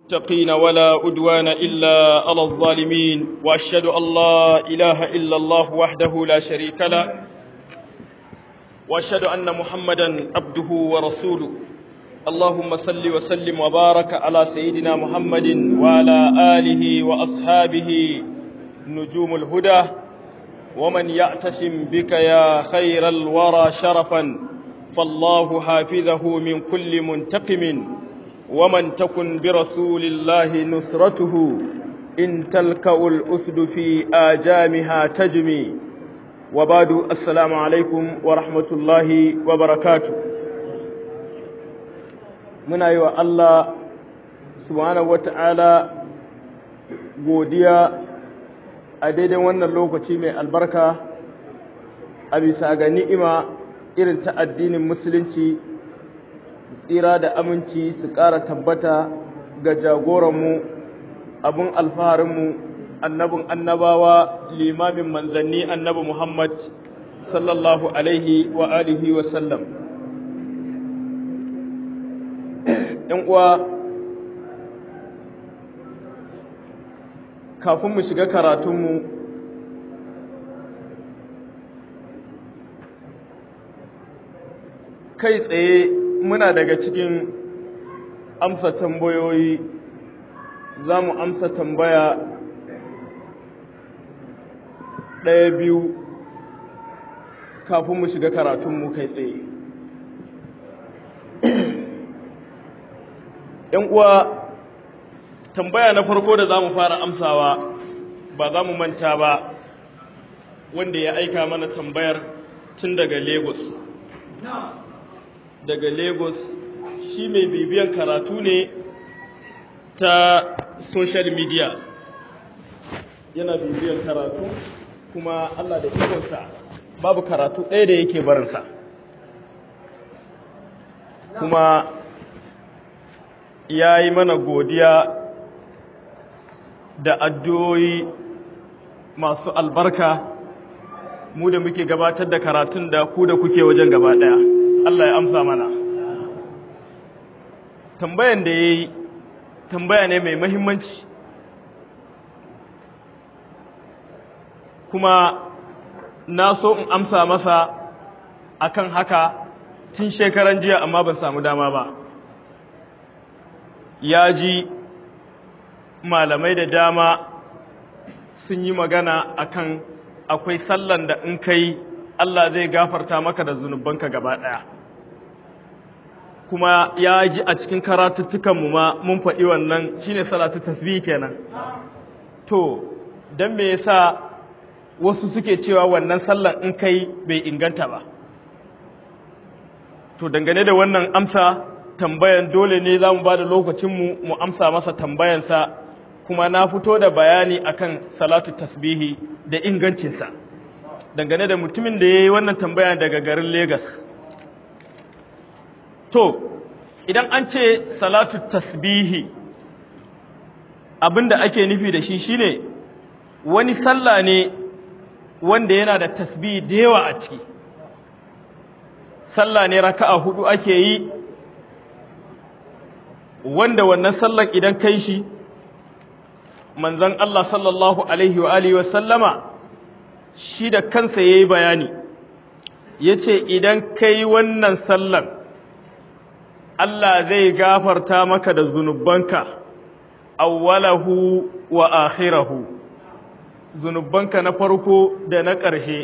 متقين ولا أدوان إلا على الظالمين وأشهد أن لا إله إلا الله وحده لا شريك له وأشهد أن محمدا عبده ورسوله اللهم صل وسلم وبارك على سيدنا محمد وعلى آله وأصحابه نجوم الهدى ومن يعتصم بك يا خير الورى شرفا فالله حافظه من كل منتقم ومن تكن برسول الله نصرته إن تلكأ الأسد في آجامها تجمي وبعد السلام عليكم ورحمة الله وبركاته من أيها الله سبحانه وتعالى godiya a daidai wannan lokaci mai albarka a bisa ga ni'ima irin ta addinin musulunci tsira da aminci su ƙara tabbata ga jagoranmu abin alfaharinmu annabin annabawa limamin manzanni annabi Muhammad sallallahu alaihi wa alihi wa sallam. ‘Yan uwa, kafin mu shiga karatunmu, kai tsaye muna daga cikin amsa tambayoyi, za mu amsa tambaya ɗaya biyu kafin mu shiga karatunmu kai tsaye. ‘Yan uwa, tambaya na farko da za mu fara amsawa ba za mu manta ba wanda ya aika mana tambayar tun daga Lagos. Daga Lagos shi mai bibiyan karatu ne ta social media, yana bibiyan karatu kuma Allah da ikonsa babu karatu ɗaya da yake barinsa, kuma ya yi mana godiya da addu'o'i masu albarka mu da muke gabatar da karatun da ku da kuke wajen gaba ɗaya. Allah ya amsa mana. Tambayan da ya yi tambaya ne mai mahimmanci, kuma na so in amsa masa akan haka tun shekaran jiya amma ban samu dama ba. Ya ji malamai da dama sun yi magana akan akwai sallan da in kai Allah zai gafarta maka da zunubanka gaba ɗaya. Kuma ya ji a cikin karatuttukanmu ma mun faɗi wannan shine salatu tasbih kenan. To, don me yasa wasu suke cewa wannan sallan in kai bai inganta ba? To, dangane da wannan amsa tambayan dole ne za mu ba da lokacinmu mu amsa masa tambayansa, kuma na fito da bayani akan salatu tasbihi da ingancinsa dangane da mutumin da ya yi wannan tambaya daga garin Legas. To, idan an ce salatu tasbihi abinda ake nufi da shi shine wani sallah ne wanda yana da tasbihi da yawa a ciki. Sallah ne raka'a 4 ake yi, wanda wannan sallan idan kai shi manzon Allah sallallahu alaihi wa alihi wa sallama shi da kansa yayi bayani, yace idan kai wannan sallan Allah zai gafarta maka da zunubanka awwalahu wa akhirahu, zunubanka na farko da na ƙarshe,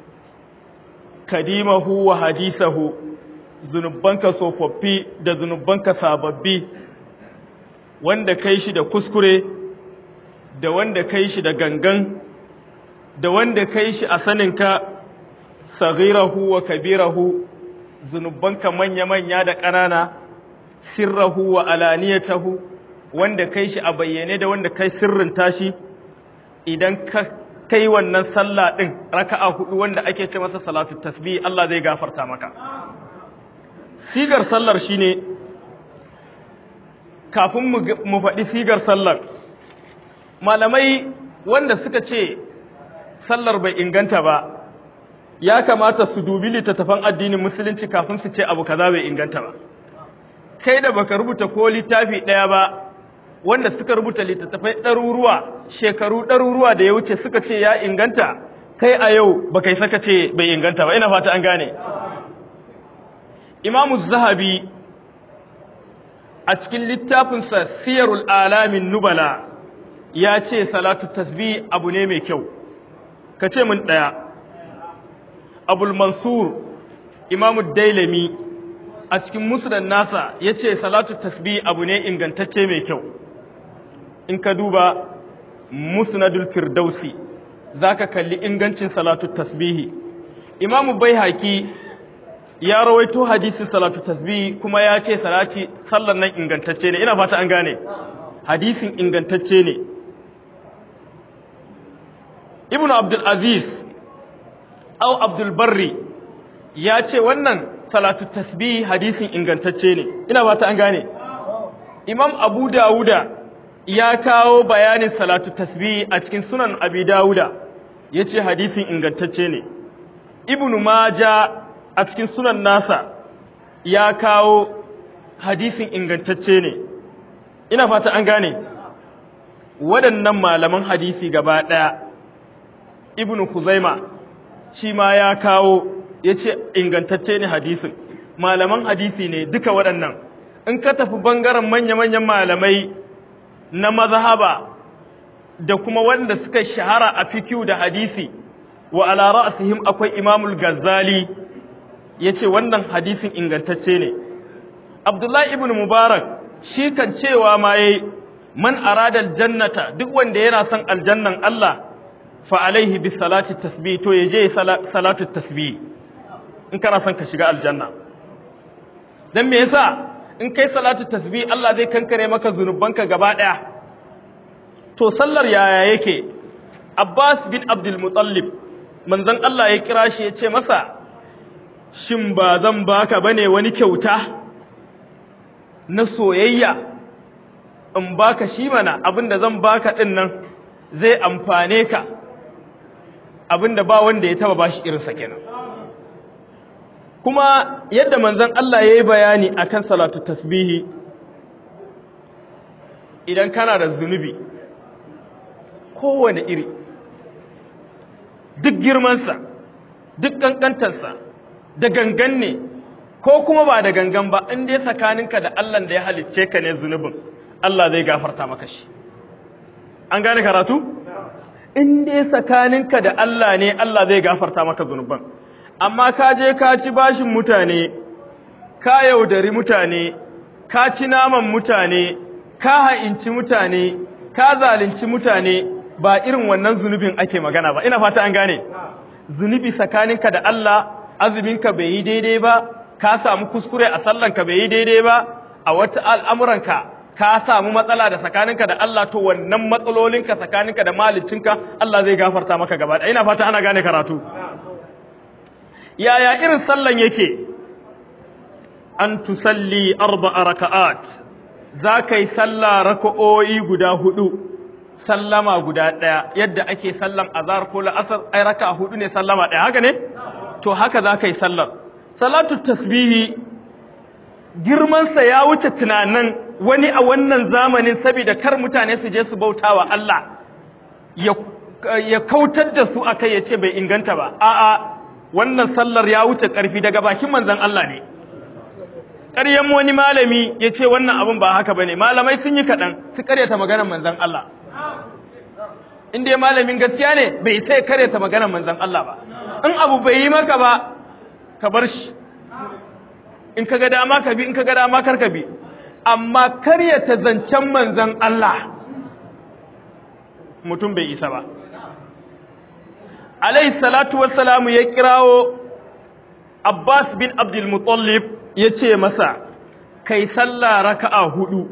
kadimahu wa hadisahu, zunubanka tsofaffi da zunubanka sababbi, wanda kai shi da kuskure da wanda kai shi da gangan da wanda kai shi a saninka, saghirahu wa kabirahu, zunubanka manya-manya da ƙanana, sirrahu wa alaniyatahu, wanda kai shi a bayyane da wanda kai sirrinta shi. Idan ka kai wannan sallah ɗin raka'a 4 wanda ake ce masa salatu tasbih, Allah zai gafarta maka. Sigar sallar shine, kafin mu faɗi sigar sallar, malamai wanda suka ce sallar bai inganta ba ya kamata su dubi littattafan addinin musulunci kafin su ce abu kaza bai inganta ba. Kai da baka rubuta ko littafi ɗaya ba wanda suka rubuta littattafai ɗaruruwa shekaru ɗaruruwa da ya wuce suka ce ya inganta, kai a yau ba kai saka ce bai inganta ba, ina fata an gane. Imamu Zahabi a cikin littafinsa Siyarul Alamin Nubala ya ce salatu tasbih abu ne mai kyau, ka ce mun ɗaya. Abul Mansur Imamu Dailami a cikin Musnad nasa ya ce salatu tasbih abu ne ingantacce mai kyau. In ka duba Musnadul Firdausi za ka kalli ingancin salatu tasbihi. Imamu Baihaqi ya rawaito hadisin salatu tasbih kuma ya ce sallar nan ingantacce ne, ina fata an gane, hadisin ingantacce ne. Ibn Abdul Aziz au Abdul Barri ya ce wannan salatu tasbih hadisin ingantacce ne, ina fata an gane. Imam Abu Dawuda ya kawo bayanin salatu tasbih a cikin sunan Abi Dawuda, ya ce hadisin ingantacce ne. Ibn Majah a cikin sunan nasa ya kawo hadisin ingantacce ne, ina fata an gane. Waɗannan malaman hadisi gaba ɗaya, Ibn Khuzaima shi ma ya kawo, ya ce ingantacce ne hadisin. Malaman hadisi ne duka waɗannan. In ka tafi bangaren manya-manyan malamai na mazhaba da kuma wanda suka shahara a fikihu da hadisi, wa ala ra'sihim akwai Imamul Ghazali, yace wannan hadisin ingantacce ne. Abdullahi ibn Mubarak shi kan cewa ma yayi man arada aljannata, duk wanda yana son aljannan Allah fa alaihi bis salati tasbih, to yaje salatu tasbih in kana son ka shiga aljanna. Dan me yasa? In kai salatu tasbih Allah zai kankare maka zunubanka gaba daya. To sallar yaya yake? Abbas bin Abdul Muttalib manzon Allah ya kira shi ya ce masa, shin ba zan baka bane wani kyauta na soyayya, in baka shi mana, abinda zan baka din nan zai amfane ka, abinda ba wanda ya taba bashi irinsa kenan. Kuma yadda manzon Allah ya yi bayani akan salatu tasbihi, idan kana da zunubi kowane iri, duk girmansa, duk ƙanƙantarsa, da gangan ne ko kuma ba da gangan ba, in dai tsakaninka da Allah da ya halicce ka ne zunubin, Allah zai gafarta maka shi. An gane karatu? In dai tsakaninka da Allah ne, Allah zai gafarta maka zunuban. Amma ka je ka ci bashin mutane, ka yaudari mutane, ka ci naman mutane, ka ha'inci mutane, ka zalunci mutane, ba irin wannan zunubin ake magana ba. Ina fata an gane. Zunubi tsakaninka da Allah, azuminka bai yi daidai ba, ka samu kuskure a sallanka bai yi daidai ba, a wata al'amuranka ka samu matsala da tsakaninka da Allah, to wannan matsalolinka tsakaninka da malicinka Allah zai gafarta maka gaba ɗaya. Ina fata ana gane karatu. Yaya irin sallan yake? An tusalli 4 raka'at, za ka yi sallah raka'o'i guda 4, sallama guda ɗaya, yadda ake sallan azhar ko la'asar, ai raka'a 4 ne sallama ɗaya, haka ne? To haka za ka yi sallar. Salatu tasbihi girmansa ya wuce tunanin wani a wannan zamanin, saboda kar mutane su je su bauta wa Allah ya kautar da su akai ya ce bai inganta ba. A'a, wannan sallar ya wuce ƙarfi, daga bakin manzon Allah ne. Ƙaryan wani malami ya ce wannan abin ba haka bane, malamai sun yi kaɗan su ƙaryata maganar manzon Allah. In dai malamin gaskiya ne bai sai ƙaryata maganar manzon Allah ba. In abu bai yi maka ba, ka bar shi. In ka ga dama ka bi, in ka ga dama kar ka bi. Amma karyata zancen manzon Allah mutum bai isa ba. Alayhi salatu wassalamu ya kirawo Abbas bin Abdul Muttalib ya ce masa, kai sallah raka'a 4.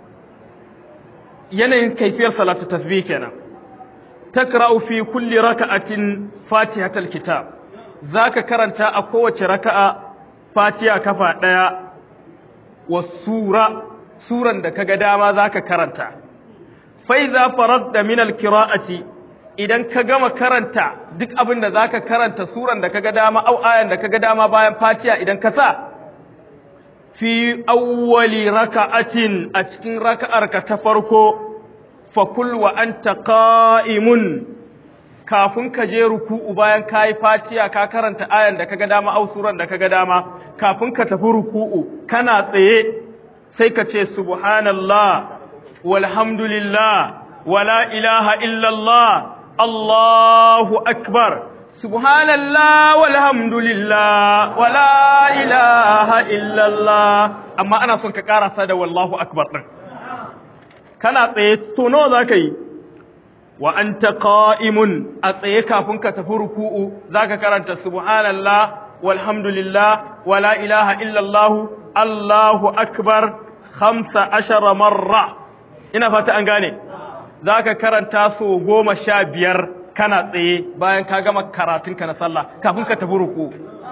Yanayin kaifiyar salatu tasbih kenan. Takra'u fi kulli raka'atin Fatihatul Kitab. Zaka karanta a kowace raka'a Fatiha kafa 1 wa suran da kaga dama zaka karanta. Fa iza faradta min al-qira'ati, idan ka gama karanta duk abin da zaka karanta, suran da kaga dama au ayan da kaga dama bayan Fatiha, idan ka sa fi awwali raka'atin a cikin raka'arka ta farko fakul wa anta qa'imun kafin ka je ruku'u bayan kai fatiha ka karanta ayan da kaga dama au suran da kaga dama kafin ka tafi ruku'u kana tsaye sai ka ce subhanallah walhamdulillah wala ilaha illallah Allahu akbar subhanallah walhamdulillah wala ilaha illallah amma ana son ka karasa da wallahu akbar din kana tsaye to nawa zaka yi wa anta qa'imun a tsaye kafin ka tafi ruku'u zaka karanta subhanallah walhamdulillah wala ilaha illallah Allahu akbar 15 marra ina fata an gane zaka karanta so 15 kana tsaye bayan ka gama karatunka na sallah kafin ka tafi ruku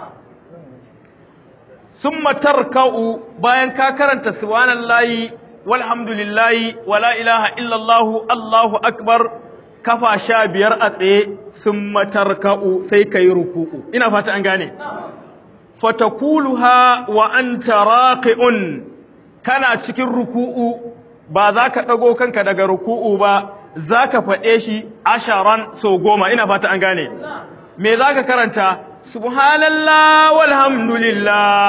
summa tarka'u bayan ka karanta subhanallahi walhamdulillahi wala ilaha illallah Allahu akbar kafa 15 a tsaye summa tarka'u sai kai ruku'u ina fata an gane fatakuluha wa anta raqi'un kana cikin ruku'u ba za ka dago kanka daga ruku'u ba za ka faɗe shi 10 so 10 ina fata an gane me za ka karanta subhanallah walhamdulillah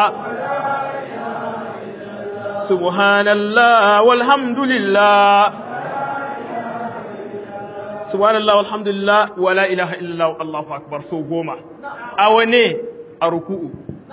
subhanallah walhamdulillah subhanallah walhamdulillah wala ilaha illallah Allahu akbar so 10 a wane a ruku'u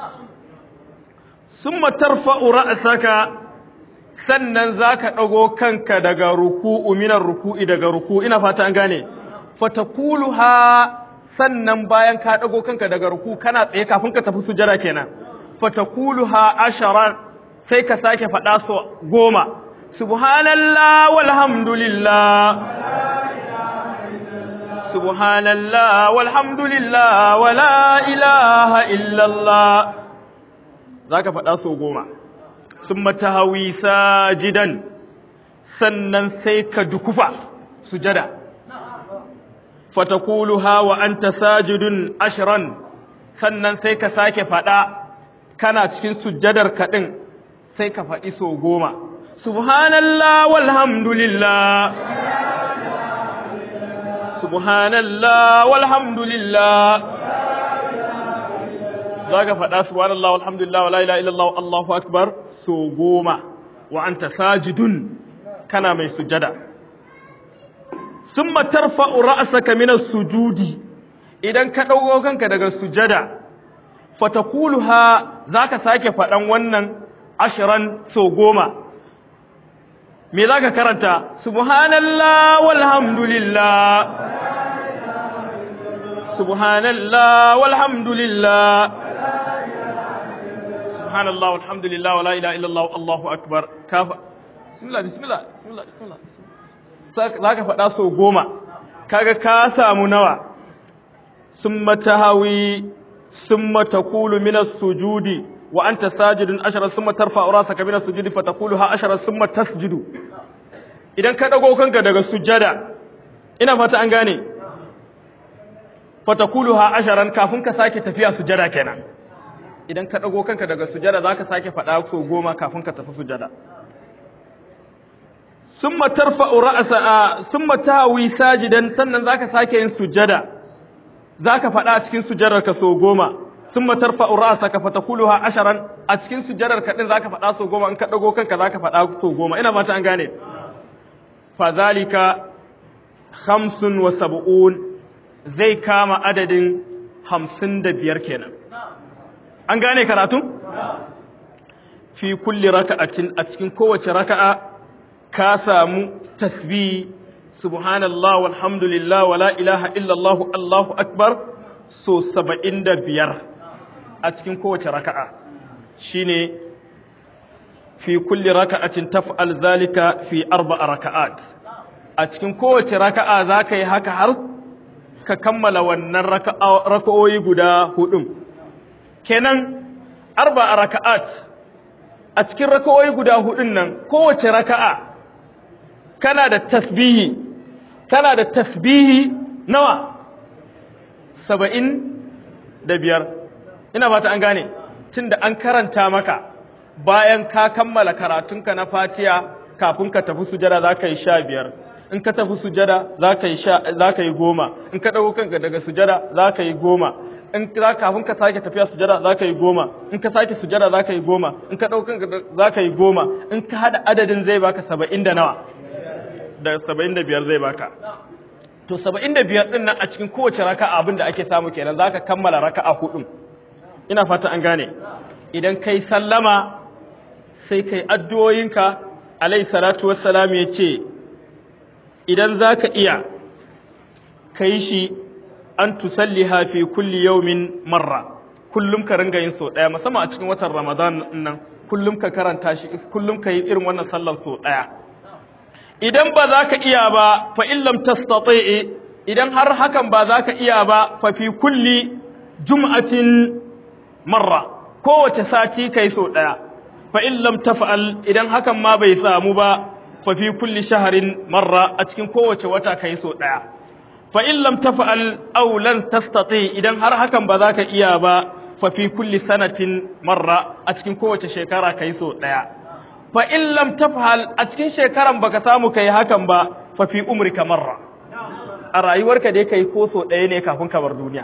summa tarfa'u ra'saka sannan zaka dago kanka daga ruku'u minar ruku'i daga ruku'u ina fata an gane fatakuluha sannan bayan ka dago kanka daga ruku'u kana tsaye kafin ka tafi sujada kenan fatakuluha 10 sai ka sake fada so 10 subhanallah walhamdulillah subhanallah walhamdulillah wala ilaha illallah zaka fada so 10 summa tahawi sajidan sannan sai ka dukufa sujada fatakuluha wa anta sajidun 10 sannan sai ka sake fada kana cikin sujjadar ka din sai ka fadi so 10 subhanallah walhamdulillah subhanallah walhamdulillah zaka fada subhanallah walhamdulillah wala ilaha illallah Allahu akbar so 10 wa anta sajidun kana mai sujada summa tarfa'u ra'saka min as-sujudi idan ka dago kanka daga sujada fatakuluha zaka sake fadan wannan 10 so 10 me zaka karanta subhanallah walhamdulillah subhanallah walhamdulillah subhanallah walhamdulillah wala ilaha illallah Allahu akbar kafa bismillah zaka fada so 10 kaga ka samu nawa summa tahawi summa taqulu min as-sujudi wa anta sajidun 10 summa tarfa'u ra'saka min as-sujudi fataquluha 10 summa tasjudu idan ka dago kanka daga sujada ina fata an gane fataquluha 10 kafin ka sake tafiya sujada kenan idan ka dago kanka daga sujada zaka sake fada so 10 kafin ka tafi sujada summa tarfa'u ra'sa summa tawi sajidan sannan zaka sake yin sujada zaka fada cikin sujadar ka so 10 summa tarfa'u ra'saka fatakuluha 10 a cikin sujadar ka din zaka fada so 10 in ka dago kanka zaka fada so 10 ina fata an gane fa zalika 75 zai kama adadin 55 kenan an gane karatu fi kulli raka'atin a cikin kowace raka'a ka samu tasbih subhanallah walhamdulillah wala ilaha illallah Allahu akbar so 75 a cikin kowace raka'a shine fi kulli raka'atin taf'al zalika fi 4 raka'at a cikin kowace raka'a zaka yi haka har ka kammala wannan raka'o'i guda 4 kenan 4 raka'at a cikin raka'o'i guda 4 nan kowace raka'a kana da tasbihi nawa 75 ina fata an gane tunda an karanta maka bayan ka kammala karatunka na Fatiha kafin ka tafi sujada za ka yi 15 in ka tafi sujada za ka yi 10 in ka dago kanka daga sujada za ka yi 10 in kafin ka sake tafiya sujada za ka yi 10 in ka sake sujada za ka yi 10 in ka dago kanka za ka yi 10 in ka hada adadin zai baka 70 da nawa da 75 zai baka to 75 din nan a cikin kowace raka'a abin da ake samu kenan zaka kammala raka'a 4 ina fata an gane idan kai sallama sai kai addu'o'inka alayhi salatu wassalam yace idan zaka iya kai shi an tusalliha fi kulli yawmin marra kullum ka ringa yin so daya musamman a cikin watan Ramadan nan kullum ka karanta shi kullum ka yi irin wannan sallar so daya idan ba za ka iya ba fa illam tastati idan har hakan ba za ka iya ba fa fi kulli jum'atin marra kowace sati kai so daya fa illam taf'al idan hakan ma bai samu ba fa fi kulli shahrin marra a cikin kowace wata kai so daya fa illam taf'al aw lan tastati idan har hakan ba za ka iya ba fa fi kulli sanatin marra a cikin kowace shekara kai so daya fa in lam tafhal a cikin shekaran baka samu kai hakan ba fa fi umrika marra a rayuwarka dai kai ko so ɗaya ne kafin ka bar duniya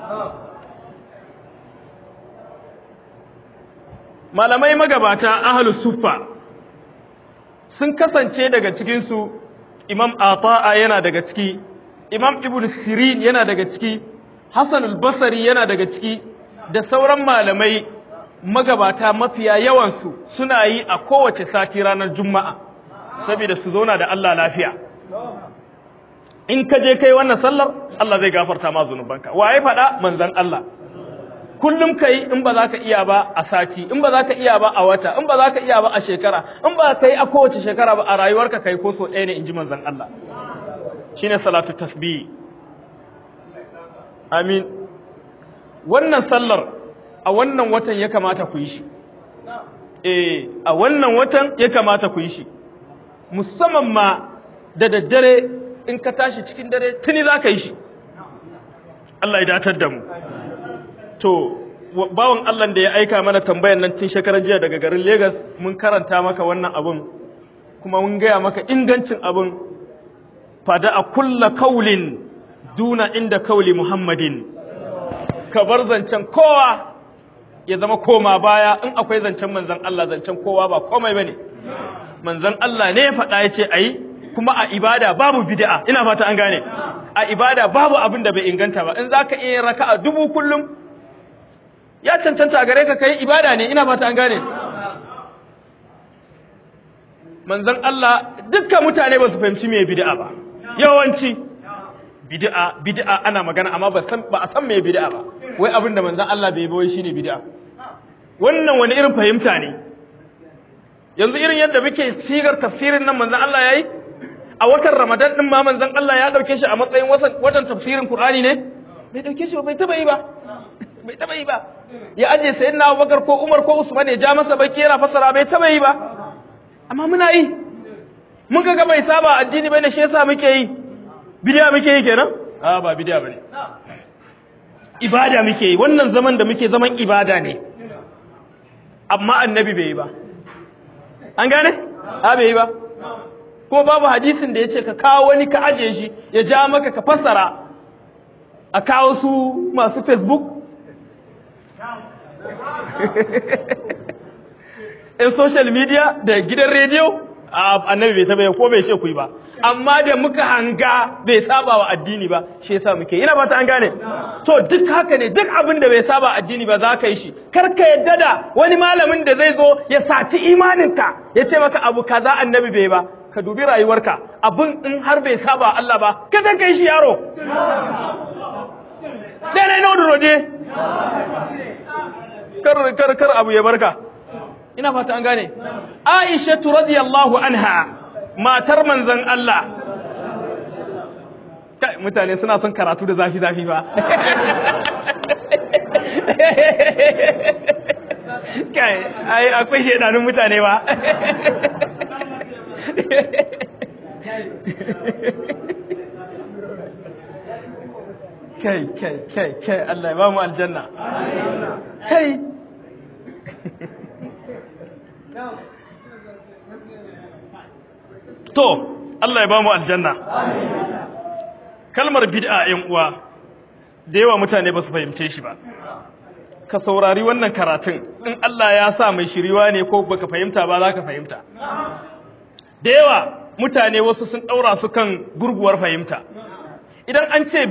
malamai magabata ahlus suffa sun kasance daga cikin su imam ata'a yana daga ciki imam ibnu sirin yana daga ciki hasan al-basri yana daga ciki da sauran malamai magabata mafiya yawansu suna yi a kowace sati ranar juma'a saboda su zauna da Allah lafiya in ka je kai wannan sallar Allah zai gafarta ma zunubanka waye faɗa manzon Allah kullum kai in ba za ka iya ba a sati in ba za ka iya ba a wata in ba za ka iya ba a shekara in ba ka yi a kowace shekara ba a rayuwarka kai ko so ɗaya ne in ji manzon Allah shine salatu tasbih amin wannan sallar a wannan watan ya kamata ku yi shi a wannan watan ya kamata ku yi shi musamman ma da daddare in ka tashi cikin dare tuni za ka yi shi Allah ya datar da mu to bawan Allah da ya aika mana tambayar nan tun shekarar jiya daga garin Lagos mun karanta maka wannan abun kuma mun gaya maka ingancin abun fada a kulla kaulin duna inda kauli Muhammadin ka bar zancen kowa ya zama koma baya in akwai zancen manzon Allah zancen kowa ba komai bane manzon Allah ne ya faɗa yace ayi kuma a ibada babu bid'a ina fata an gane a ibada babu abin da bai inganta ba in zaka iya raka'a 1000 kullum ya cancanta gare ka kai ibada ne ina fata an gane manzon Allah dukkan mutane ba su fahimci me bid'a ba yawanci bid'a ana magana amma ba a san me bid'a ba wai abin da manzon Allah bai bai shine bid'a wannan wani irin fahimta ne yanzu irin yadda muke sigar tafsirin nan manzon Allah yayi a watan Ramadan din ma manzon Allah ya dauke shi a matsayin watan tafsirin Qur'ani ne bai dauke shi bai taba yi ba bai taba yi ba ya aje sayyidina Abubakar ko Umar ko Usman ya ja masa baki yana fasara bai taba yi ba amma muna yi mun ga bai saba addini bai ne shi yasa muke yi bid'a muke yi kenan ba bid'a bane ibada muke yi wannan zaman da muke zaman ibada ne amma annabi bai yi ba an gane bai yi ba ko babu hadisin da yace ka kawo wani ka aje shi ya ja maka ka fassara a kawo su masu Facebook in social media da gidan radio annabi bai taba ko bai ce ku yi ba amma da muka hanga bai saba wa addini ba shi yasa muke ina ba ta an gane to duk haka ne duk abin da bai saba addini ba za ka yi shi kar ka yadda da wani malamin da zai zo ya saci imaninka ya ce maka abu kaza annabi bai ba ka dubi rayuwarka abin in har bai saba Allah ba ka zan kai shi yaro dai na rode kar abu ya barka ina fata an gane Aisha radiyallahu anha matar manzon Allah kai mutane suna son karatu da zafi zafi ba kai ai akwai shedanun mutane ba kai Allah ya ba mu aljanna kai to Allah ya ba mu aljanna kalmar bid'a ƴan uwa da yawa mutane ba su fahimce shi ba ka saurari wannan karatun in Allah ya sa mai shiriwa ne ko baka fahimta ba za ka fahimta da yawa mutane wasu sun daura su kan gurguwar fahimta idan an ce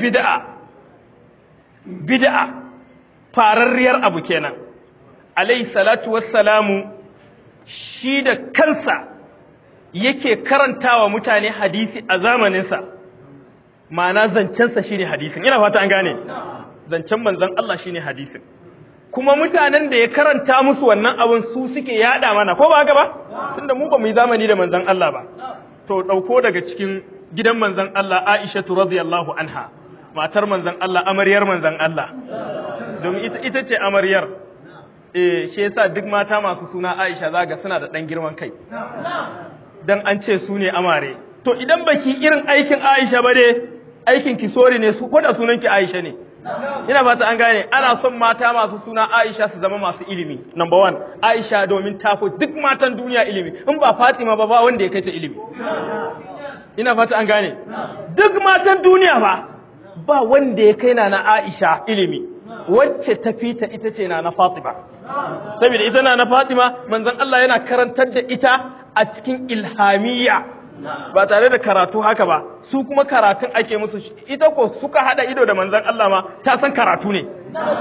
bid'a fararriyar abu kenan alayhi salatu wassalamu shi da kansa yake karantawa mutane hadisi a zamaninsa ma'ana zancensa shine hadisin ina fata an gane zancen manzon Allah shine hadisin kuma mutanen da ya karanta musu wannan abin su suke yada mana ko ba haka ba tunda mu ba mu yi zamani da manzon Allah ba to dauko daga cikin gidan manzon Allah Aisha radhiyallahu anha matar manzon Allah amaryar manzon Allah domin ita ce amaryar shi yasa duk mata masu suna Aisha zaga suna da dan girman kai dan an ce su ne amare to idan baki irin aikin Aisha ba dai aikin ki sori ne su ko da sunan ki Aisha ne ina fata an gane ana son mata masu suna Aisha su zama masu ilimi number 1 Aisha domin tafi duk matan duniya ilimi in ba Fatima ba wanda ya kai ta ilimi ina fata an gane duk matan duniya ba wanda ya kai na Aisha ilimi wacce ta fita ita ce na Fatima saboda ita na Fatima manzon Allah yana karantar da ita a cikin ilhamiyya ba tare da karatu haka ba su kuma karatun ake musu ita ko suka hada ido da manzon Allah ma ta san karatu ne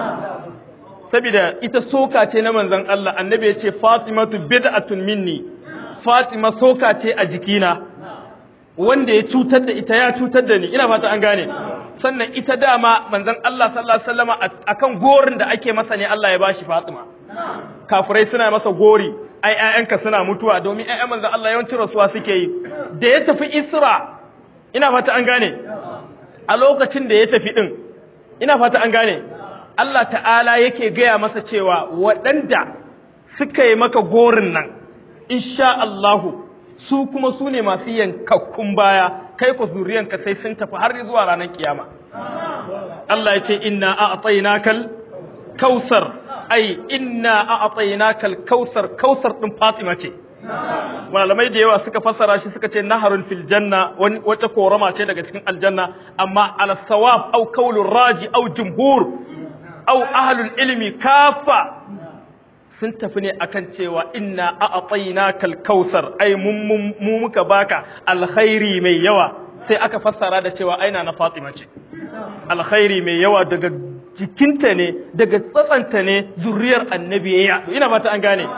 saboda ita soka ce na manzon Allah annabi ya ce Fatimatu bid'atun minni Fatima soka ce a jikina wanda ya cutar da ita ya cutar da ni ina fata an gane sannan ita dama manzon Allah sallallahu alaihi wasallama akan gorin da ake masa ne Allah ya bashi Fatima kafirai suna masa gori ai ƴaƴanka suna mutuwa domin ƴaƴan manzon Allah yawancin rasuwa suke yi da ya tafi Isra ina fata an gane a lokacin da ya tafi din ina fata an gane Allah ta'ala yake gaya masa cewa waɗanda suka yi maka gorin nan insha Allahu su kuma su ne masu yankakkun baya kai ku zuriyanka sai sun tafi har zuwa ranar kiyama Allah ya ce inna a'tainakal kausar ai inna a'tainakal kausar din Fatima ce malamai da yawa suka fassara shi suka ce naharun fil janna wata korama ce daga cikin aljanna amma ala sawab au qaulur raji au jumhur au ahlul ilmi kafa sun tafi ne akan cewa inna a'tainakal kausar ai mu muka baka alkhairi mai yawa sai aka fassara da cewa aina na Fatima ce alkhairi mai yawa daga jikinta ne daga tsatsanta ne zuriyar annabi ya ina fata an gane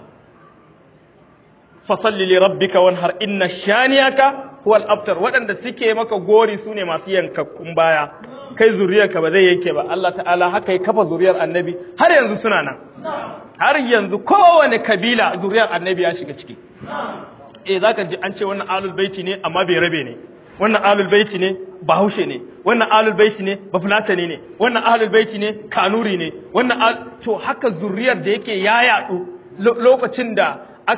fasalli li rabbika wanhar inna shaniyaka huwal abtar wadanda suke maka gori sune masu yankakkun baya kai zuriyarka ba zai yanke ba Allah ta'ala haka ya kafa zuriyar annabi har yanzu suna nan har yanzu kowane kabila zuriyar annabi ya shiga ciki zaka ji an ce wannan alul baiti ne amma bai rabe ne wannan alul baiti ne bahaushe ne wannan alul baiti ne bafulatani ne wannan alul baiti ne kanuri ne wannan to haka zuriyar da yake yayadu lokacin da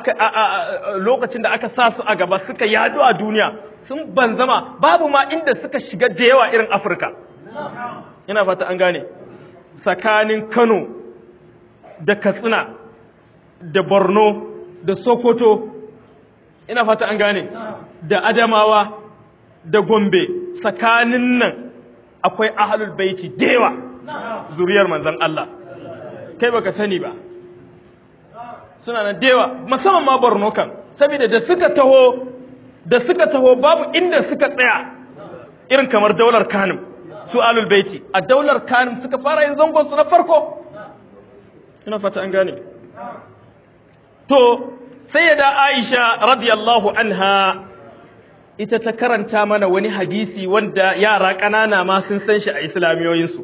aka sa su a gaba suka yadu a duniya sun banzama babu ma inda suka shiga da yawa irin Afirka ina fata an gane tsakanin Kano da Katsina da Borno da Sokoto ina fata an gane da Adamawa da Gombe tsakanin nan akwai ahlul baiti da yawa zuriyar manzon Allah kai baka sani ba suna nan da yawa musamman ma Borno kan saboda da suka taho babu inda suka tsaya irin kamar daular Kanim su alul baiti a daular Kanim suka fara yin zangon su na farko ina fata an gane to sayyida Aisha radiyallahu anha ita ta karanta mana wani hadisi wanda yara kanana ma sun san shi a islamiyoyinsu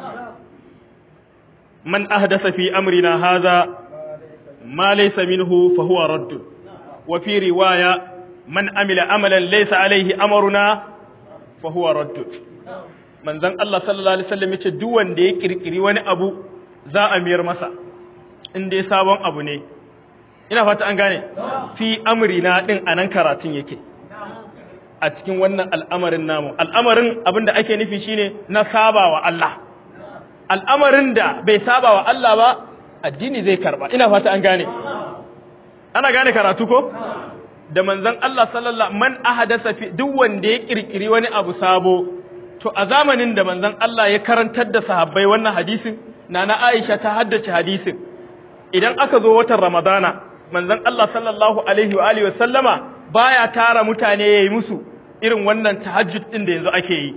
man ahdasa fi amrina hadha ma laysa minhu fa huwa radd wa fi riwaya man amila amalan laysa alayhi amruna fa huwa radd manzon Allah sallallahu alaihi wasallam yace duk wanda ya kirkiri wani abu za a miyar masa in dai sabon abu ne ina fata an gane fi amrina din anan karatun yake a cikin wannan al'amarin namu al'amarin abinda ake nufi shine na sabawa Allah al'amarin da bai sabawa Allah ba addini zai karba ina fata an gane ana gane karatu ko da manzon Allah sallallahu man ahadasa fi duk wanda ya kirkiri wani abu sabo to a zamanin da manzon Allah ya karantar da sahabbai wannan hadisin nana Aisha ta haddace hadisin idan aka zo watan Ramadana manzon Allah sallallahu alaihi wa alihi wasallama baya tara mutane yayi musu irin wannan tahajjud din da yanzu ake yi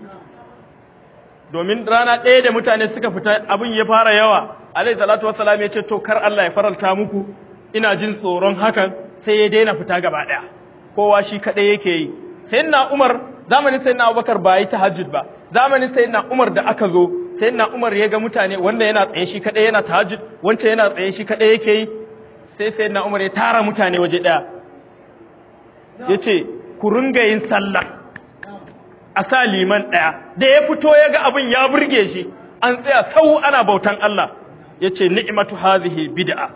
domin rana ɗaya da mutane suka fita abin ya fara yawa alaihi salatu wassalam ya ce to kar Allah ya faralta muku ina jin tsoron hakan sai ya daina fita gaba ɗaya kowa shi kaɗai yake yi sayyidina Umar zamanin sayyidina Abubakar ba yi tahajjud ba zamanin sayyidina Umar da aka zo sayyidina Umar ya ga mutane wanda yana tsaye shi kaɗai yana tahajjud wanda yana tsaye shi kaɗai yake yi sai sayyidina Umar ya tara mutane waje ɗaya yace ku ringa yin sallah a sa liman ɗaya da ya fito ya ga abin ya burge shi an tsaya sau ana bautan Allah ya ce ni'matu hazihi bid'a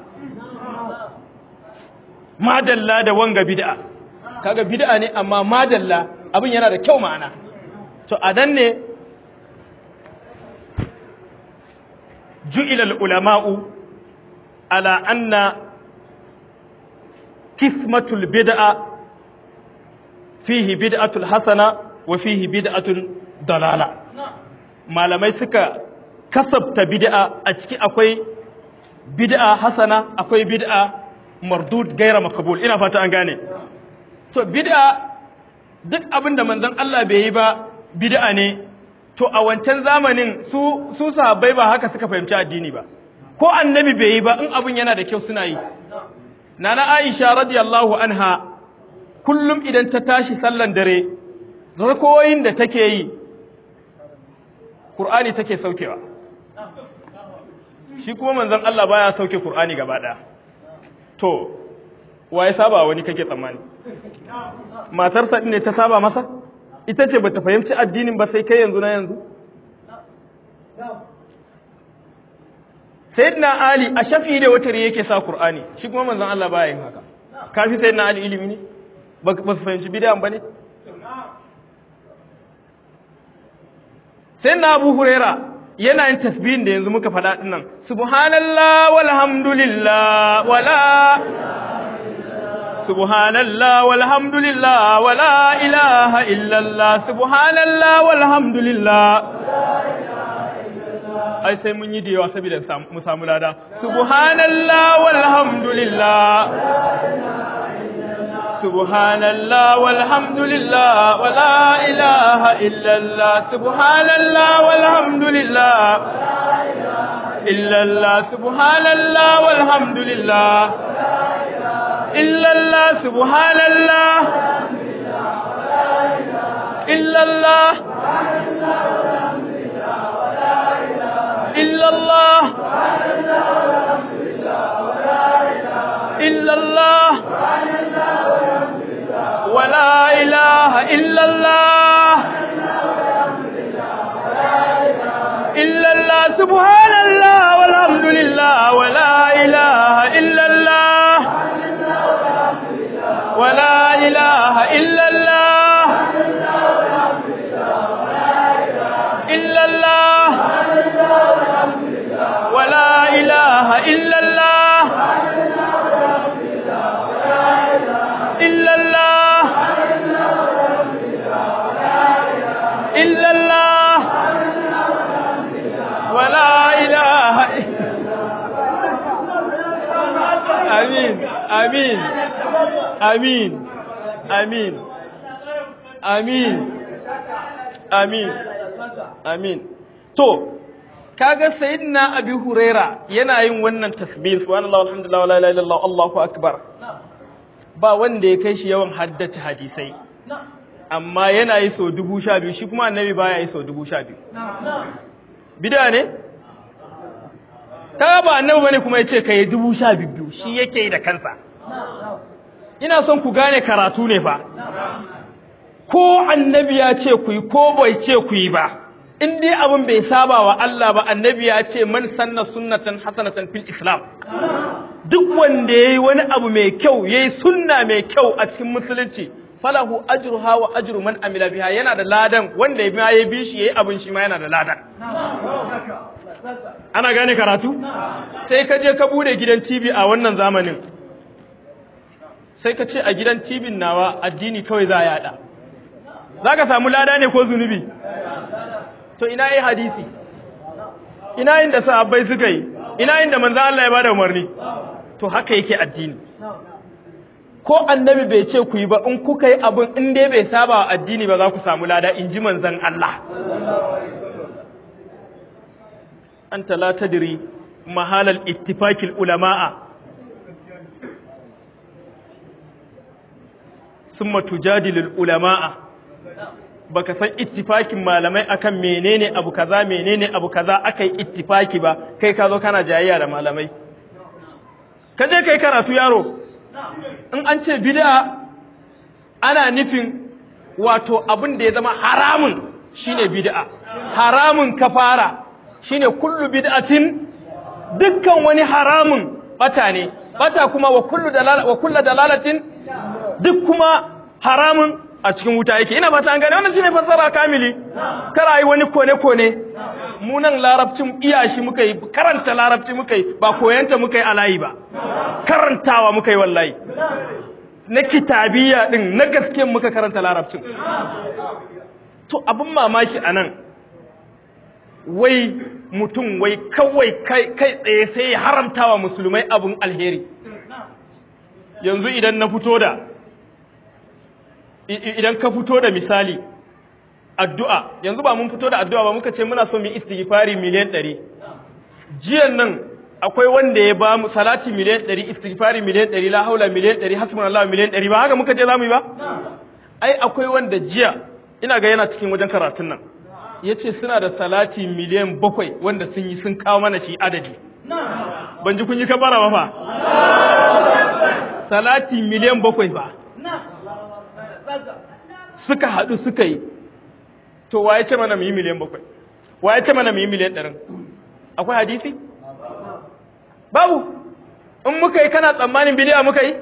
madalla da wanga bid'a kaga bid'a ne amma madalla abin yana da kyau ma'ana to a dan ne ju'ila ulama'u ala anna kismatul bid'a fihi bid'atul hasana wa fihi bid'atun dalala malamai suka kasabta bid'a a ciki akwai bid'a hasana akwai bid'a mardud gaira makabul ina fata an gane to bid'a duk abinda manzon Allah bai yi ba bid'a ne to a wancan zamanin su sahabbai ba haka suka fahimci addini ba ko annabi bai yi ba in abin yana da kyau suna yi nana Aisha radiyallahu anha kullum idan ta tashi sallan dare rakoyin da take yi Qur'ani take saukewa shi kuma manzon Allah baya sauke Qur'ani gaba ɗaya to waye saba wani kake tsammani matarsa din ne ta saba masa ita ce bata fahimci addinin ba sai kai yanzu na yanzu sayyidina Ali a shafi da watari yake sa Qur'ani shi kuma manzon Allah baya yin haka kafi sayyidina Ali ilimi ne ba su fahimci bid'an bane sai na Abu Huraira yana yin tasbihin da yanzu muka faɗa dinnan subhanallah walhamdulillah wala subhanallah walhamdulillah wala ilaha illallah subhanallah walhamdulillah ai sai mun yi da yawa saboda mu samu lada subhanallah walhamdulillah subhanallah walhamdulillah wala ilaha illallah subhanallah walhamdulillah illallah subhanallah walhamdulillah illallah subhanallah illallah illallah illallah ولا إله إلا الله إلا الله سبحان الله والحمد لله ولا إله إلا الله ولا إله إلا الله إلا الله ولا إله إلا الله إلا الله إلا الله ولا إله آمين آمين آمين آمين آمين آمين آمين to kaga sayyidina Abi Huraira yana yin wannan tasbih subhanallahi walhamdulillahi wala ilaha illallah Allahu akbar ba wanda ya kai shi yawan haddace hadisai amma yana yi so 12,000 shi kuma annabi baya yi so 12,000 bid'a ne ta ba annabi bane kuma yace kai 12,000 shi yake yi da kansa ina son ku gane karatu ne fa ko annabi ya ce ku yi ko bai ce ku yi ba in dai abin bai saba wa Allah ba annabi ya ce man sanna sunnatan hasanatan fil islam duk wanda yayi wani abu mai kyau yayi sunna mai kyau a cikin musulunci falahu ajruha wa ajru man amila biha yana da ladan wanda ya bi shi yayi abin shi ma yana da ladan ana gane karatu sai ka je ka bude gidan TV a wannan zamanin sai ka ce a gidan tibin nawa addini kawai za a yada, za ka samu lada ne ko zunubi? To ina yi hadisi, ina yin da sahabbai suka yi, ina yin da manzo Allah ya bada umarni. To haka yake addini. Ko annabi bai ce ku yi ba, in kuka yi abin in dai bai saba wa addini ba za ku samu lada, in ji manzon Allah. Anta la tadri mahalal ittifaqil ulama'a summa tujadilul ulama'a. Baka san ittifakin malamai akan menene abu kaza akai ittifaki ba, kai ka zo kana jayayya da malamai. Ka je kai karatu yaro. In an ce bid'a ana nufin wato abin da ya zama haramun shine bid'a. Haramun kafara shine kullu bid'atin, dukkan wani haramun bata ne. Bata kuma wa kullu dalalatin, duk kuma haramun a cikin wuta yake. Ina ba ta an gane wannan shine fassara kamili. Kar yi wani kone mu nan larabcin iyashi muka yi, karanta larabci muka yi, ba koyanta muka yi alayi ba, karantawa muka yi wallahi na kitabiya din na gaske muka karanta larabcin. To abin mamaki anan wai mutum wai kawai kai tsaye sai ya haramtawa musulmai abun alheri. Yanzu idan ka fito da misali addu'a, yanzu ba mun fito da addu'a ba, muka ce muna so mu istighfari miliyan 100. Jiyan nan akwai wanda ya ba mu salati miliyan 100, istighfari miliyan 100, la haula miliyan 100, hasbunallahu miliyan 100, ba haka muka ce zamu yi ba? Ai akwai wanda jiya ina ga yana cikin wajen karatun nan yace suna da salati miliyan 7 wanda sun kawo mana shi adadi. Ban ji kun yi kabara ba fa? Salati miliyan 7 ba. Suka haɗu suka yi. To waye ce mana mu yi miliyan 7? Waye ce mana mu yi miliyan 100? Akwai hadisi? Babu. In muka yi kana tsammanin bid'a muka yi?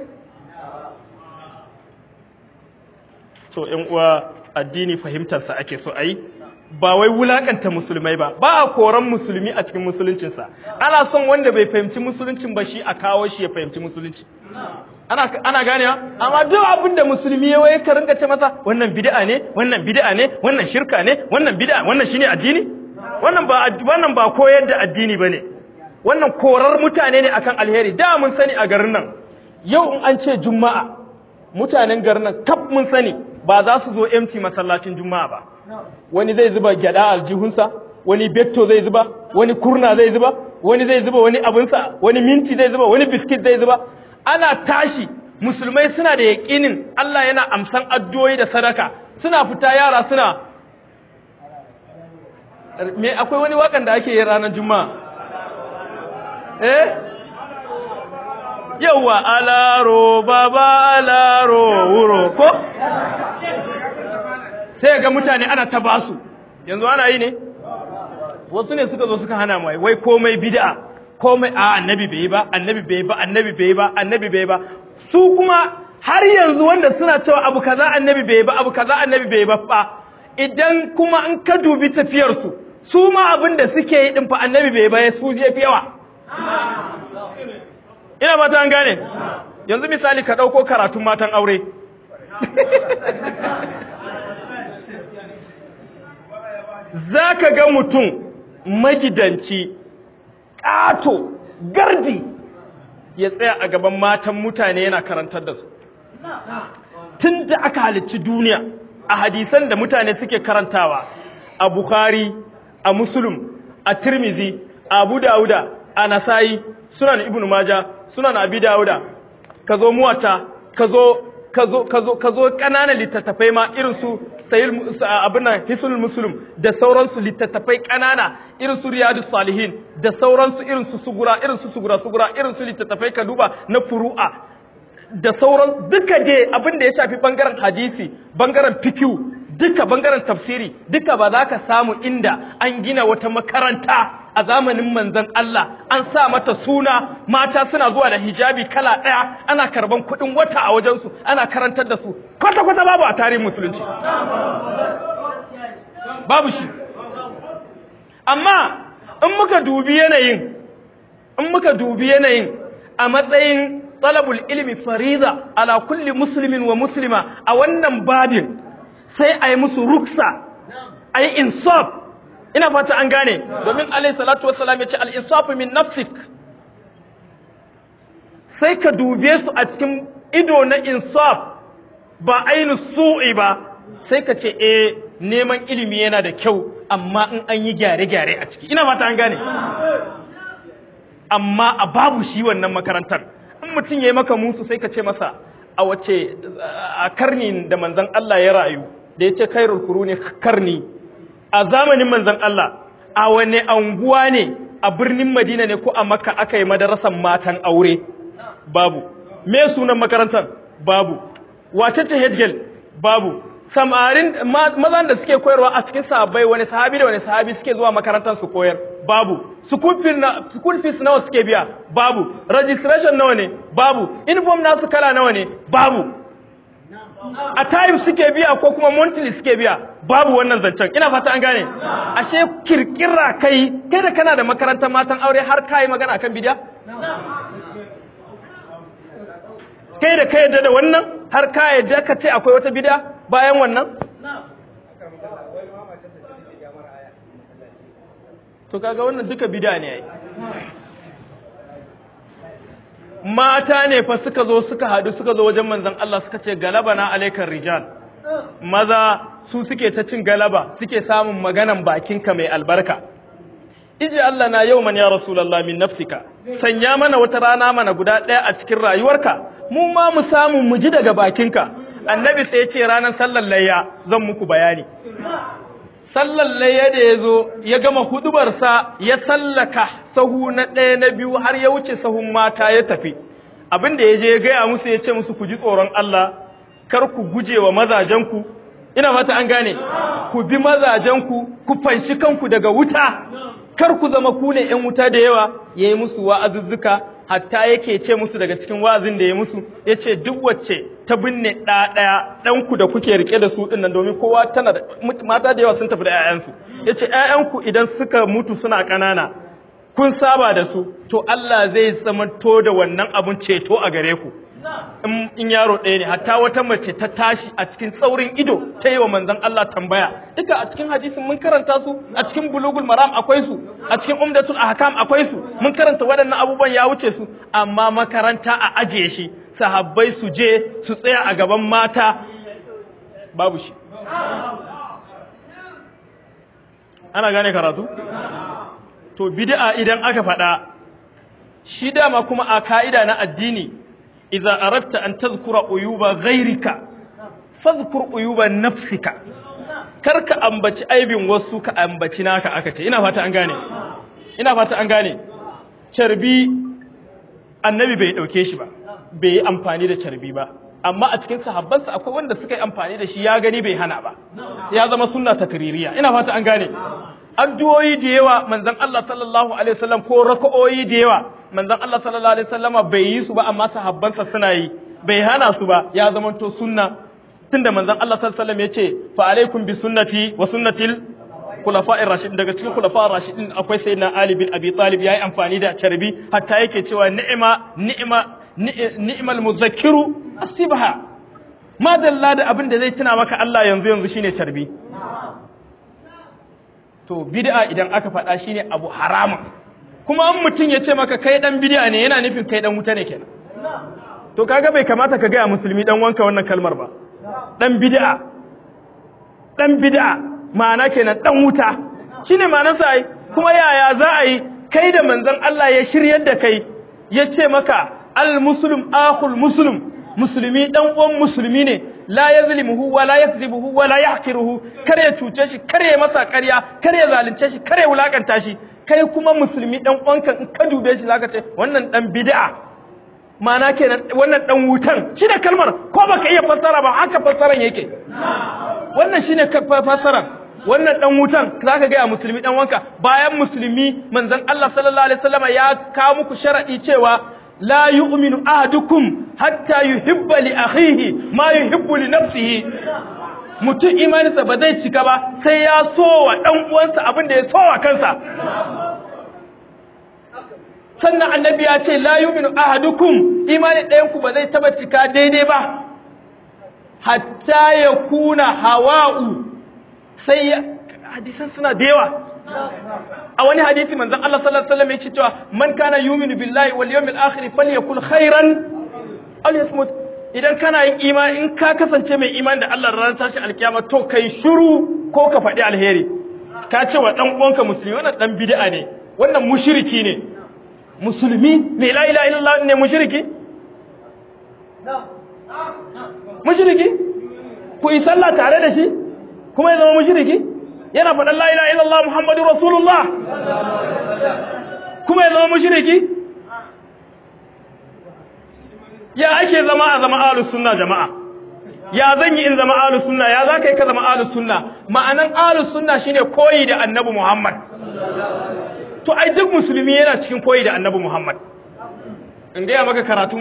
To ƴan uwa, addini fahimtarsa ake so ayi, ba wai wulakanta musulmai ba. Ba a koran musulmi a cikin musuluncinsa. Ana son wanda bai fahimci musuluncin ba shi a kawo shi ya fahimci musulunci. Ana ganewa, amma duk abin da musulmi ya waye ka rinka ce masa wannan bid'a ne, wannan shirka ne, wannan bid'a, wannan shine addini? Wannan ba koyar da addini bane. Wannan korar mutane ne akan alheri. Da mun sani a garin nan. Yau in an ce Juma'a, mutanen garin nan kaf mun sani ba za su zo empty masallacin Juma'a ba. Wani zai zuba gyada aljihunsa, wani betto zai zuba, wani kurna zai zuba, wani zai zuba wani abinsa, wani minti zai zuba, wani biskit zai zuba. Ana tashi, musulmai suna da yaƙinin Allah yana amsan addu'o'i da sadaka, suna fita yara suna akwai wani waƙan da ake yi ranar Juma'a. Yawwa alaro baba alaro wuro ko? Sai ga mutane ana ta basu. Yanzu ana yi ne? Wasu ne suka zo suka hana mai, wai komai bid'a. Komai annabi bai ba. Su kuma har yanzu wanda suna cewa abu kaza annabi bai ba, idan kuma in ka dubi tafiyar su ma abin da suke yi din fa annabi bai ba, su je fi yawa. Ina ba ta an gane. Yanzu misali ka dauko karatun matan aure. Zaka ga mutum magidanci ƙato gardi ya tsaya a gaban matan mutane yana karantar da su. Tun da aka halicci duniya a hadisan da mutane suke karantawa a Bukhari, a Muslim, a Tirmizi, a Abu Dawuda, a Nasa'i, Sunan Ibn Majah, Sunan Abi Dawuda, ka zo Muwatta, ka zo ƙananan littattafai ma irin su Hisnul Muslim da sauransu littattafai ƙanana irin su Riyadus Salihin da sauransu irin su sugura irin su littattafai ka duba na furu'a da sauran duka dai abin da ya shafi bangaren hadisi, bangaren fiqh, duka bangaren tafsiri, duka ba za ka samu inda an gina wata makaranta a zamanin manzon Allah an sa mata suna mata suna zuwa da hijabi kala ɗaya ana karban kuɗin wata a wajensu ana karantar da su kwata-kwata babu a tarihin musulunci, babu shi. Amma in muka dubi yanayin a matsayin talabul ilmi fariza ala kulli muslimin wa muslima a wannan babin sai a yi musu ruksa a yi insaf. Ina fata an gane domin alayhi salatu wassalam ya ce al-insafu min nafsik, sai ka dube su a cikin ido na insaf ba ainu su'i ba, sai ka ce neman ilimi yana da kyau amma in an yi gyare-gyare a ciki. Ina fata an gane amma a babu shi wannan makarantar. In mutum ya yi maka musu sai ka ce masa a wace a karni da manzan Allah ya rayu da ya ce kairul quruni karni, a zamanin manzan Allah a wane anguwa ne, a birnin Madina ne ko a Makka aka yi madarasan matan aure? Babu. Me sunan makarantar? Babu. Wace ce head girl? Babu. Samarin mazan da suke koyarwa a cikin sahabbai wani sahabi da wani sahabi suke zuwa makarantar su koyar? Babu. School fees nawa suke biya? Babu. Registration nawa ne? Babu. Uniform nasu kala nawa ne? Babu. A time suke biya ko kuma monthly suke biya? Babu wannan zancen. Ina fata an gane. Ashe kirkira kai da kana da makarantar matan aure har kai magana akan bidiya? Kai da kai yadda da wannan har ka yadda ka ce akwai wata bid'a bayan wannan? To kaga wannan duka bid'a ne ai. Mata ne fa suka zo wajen manzon Allah suka ce galabana alaikar rijal. Maza su suke ta cin galaba, suke samun maganan bakinka mai albarka. Iji Allah na yau man ya Rasulullah min nafsika, sanya mana wata rana mana guda ɗaya a cikin rayuwarka, mu ma mu samu mu ji daga bakinka. Annabi sai ya ce ranar sallar layya zan muku bayani. Sallar layya da ya zo ya gama hudubarsa ya sallaka sahu na ɗaya na biyu har ya wuce sahun mata ya tafi. Abin da ya je ya gaya musu ya ce musu ku ji tsoron Allah, kar ku guje wa mazajenku, ina fata an gane, ku bi mazajenku, ku fanshi kanku daga wuta. Kar ku zama ku ne ‘yan wuta da yawa, ya yi musu wa'azuzzuka, hatta yake ce musu daga cikin wa'azin da ya musu, ya ce duk wacce ta binne ɗaya ɗanku da kuke rike da su ɗin nan domin kowa tana da mata da yawa sun tafi da ‘ya'yansu. Ya ce ‘ya'yanku idan suka mutu suna ƙanana, kun saba da su, to Allah zai zamanto da wannan abun ceto a gare ku. In yaro ɗaya ne, hatta wata mace ta tashi a cikin tsaurin ido ta yi wa manzan Allah tambaya. Duka a cikin hadisin mun karanta su, a cikin bulugul maram akwai su, a cikin umdatul ahkam akwai su, mun karanta waɗannan abubuwan ya wuce su, amma makaranta a ajiye shi, sahabbai su je su tsaya a gaban mata, babu shi. Ana gane karatu? To bid'a idan aka faɗa, shi dama kuma a ka'ida na addini, إذا أردت أن تذكر عيوب غيرك فاذكر عيوب نفسك كرك أنبتي أيبين وسوك أنبتي ناك أكتي إنا فاتا أنغاني شربي النبي bai dauke shi ba bai yi amfani da carbi ba amma a cikin sahabbansa akwai wanda suka yi amfani da shi ya gani bai hana ba ya zama sunna takririya ina fata an gane addu'o'i da yawa manzon Allah sallallahu alaihi wasallam ko raka'o'i da yawa manzon Allah sallallahu alaihi wasallama bai yi su ba amma sahabbansa suna yi bai hana su ba ya zama to sunna tunda manzon Allah sallallahu alaihi wasallam yace fa alaikum bi sunnati wa sunnatil khulafa'ir rashidin daga cikin rashidin akwai sayyidina Ali bin Abi Talib yayi amfani da carbi hatta yake cewa ni'mal muzakkiru asibha madalla da abin da zai tuna maka Allah yanzu shine carbi. To bid'a idan aka faɗa shine abu haramun kuma an mutum ya ce maka kai dan bid'a ne yana nufin kai dan wuta ne kenan. To kaga bai kamata ka ga musulmi dan wanka wannan kalmar ba. Dan bid'a ma'ana kenan dan wuta shine ma'anar sa ai kuma yaya za a yi kai da manzon Allah ya shiryar da kai ya ce maka al muslim akhul muslim musulmi dan uwan musulmi ne la yazlimuhu wa la yakzibuhu wa la yahqiruhu kar ya cuce shi kar ya masa ƙarya kar ya zalunce shi kar ya wulakanta shi kai kuma musulmi dan uwanka in ka dube shi zaka ce wannan dan bid'a ma'ana kenan wannan dan wutan shine kalmar ko baka iya fassara ba haka fassaran yake wannan shine fassara wannan dan wutan zaka ga musulmi dan wanka bayan musulmi manzon Allah sallallahu alaihi wasallam ya kawo muku sharadi cewa لا يؤمن أحدكم حتى يحب لأخيه ما يحب لنفسه mutum imaninsa ba zai cika ba sai ya so wa ɗan uwansa abin da ya so wa kansa sannan annabi ya ce la yu'minu ahadukum imani ɗayan ku ba zai taba cika daidai ba hatta yakuna hawa'u sai hadisan suna da yawa a wani hadisi manzon Allah sallallahu alaihi wasallam yake cewa man kana yu'minu billahi wal yawmil akhir falyakul khairan aw yasmut idan kana yin imani in ka kasance mai imani da Allah ranar tashi alkiyama to kai shiru ko ka faɗi alheri ka ce wa dan uwanka musulmi wannan dan bid'a ne wannan mushriki ne musulmi mai la ilaha illallah ne mushriki mushriki ku yi sallah tare da shi kuma ya zama mushriki yana faɗan la ilaha illallah muhammadu rasulullah kuma ya zama mushriki ya ake zama a zama ahlus sunna jama'a ya zan yi in zama ahlus sunna ya za ka yi ka zama ahlus sunna ma'anan ahlus sunna shine koyi da annabi muhammad to ai duk musulmi yana cikin koyi da annabi muhammad in gaya maka karatu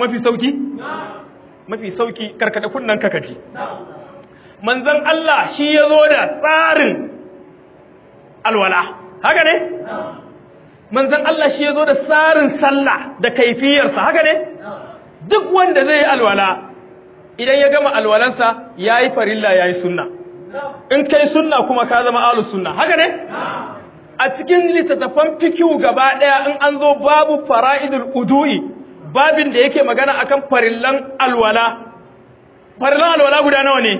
mafi sauki karkada kunnan ka kaji manzon Allah shi ya zo da tsarin alwala haka ne manzon Allah shi ya zo da tsarin sallah da kaifiyarsa haka ne duk wanda zai yi alwala idan ya gama alwalansa yayi farilla yayi sunna in kai sunna kuma ka zama ahlus sunna haka ne a cikin littattafan fikihu gaba daya in an zo babu fara'idul udu'i babin da yake magana akan farillan alwala guda nawa ne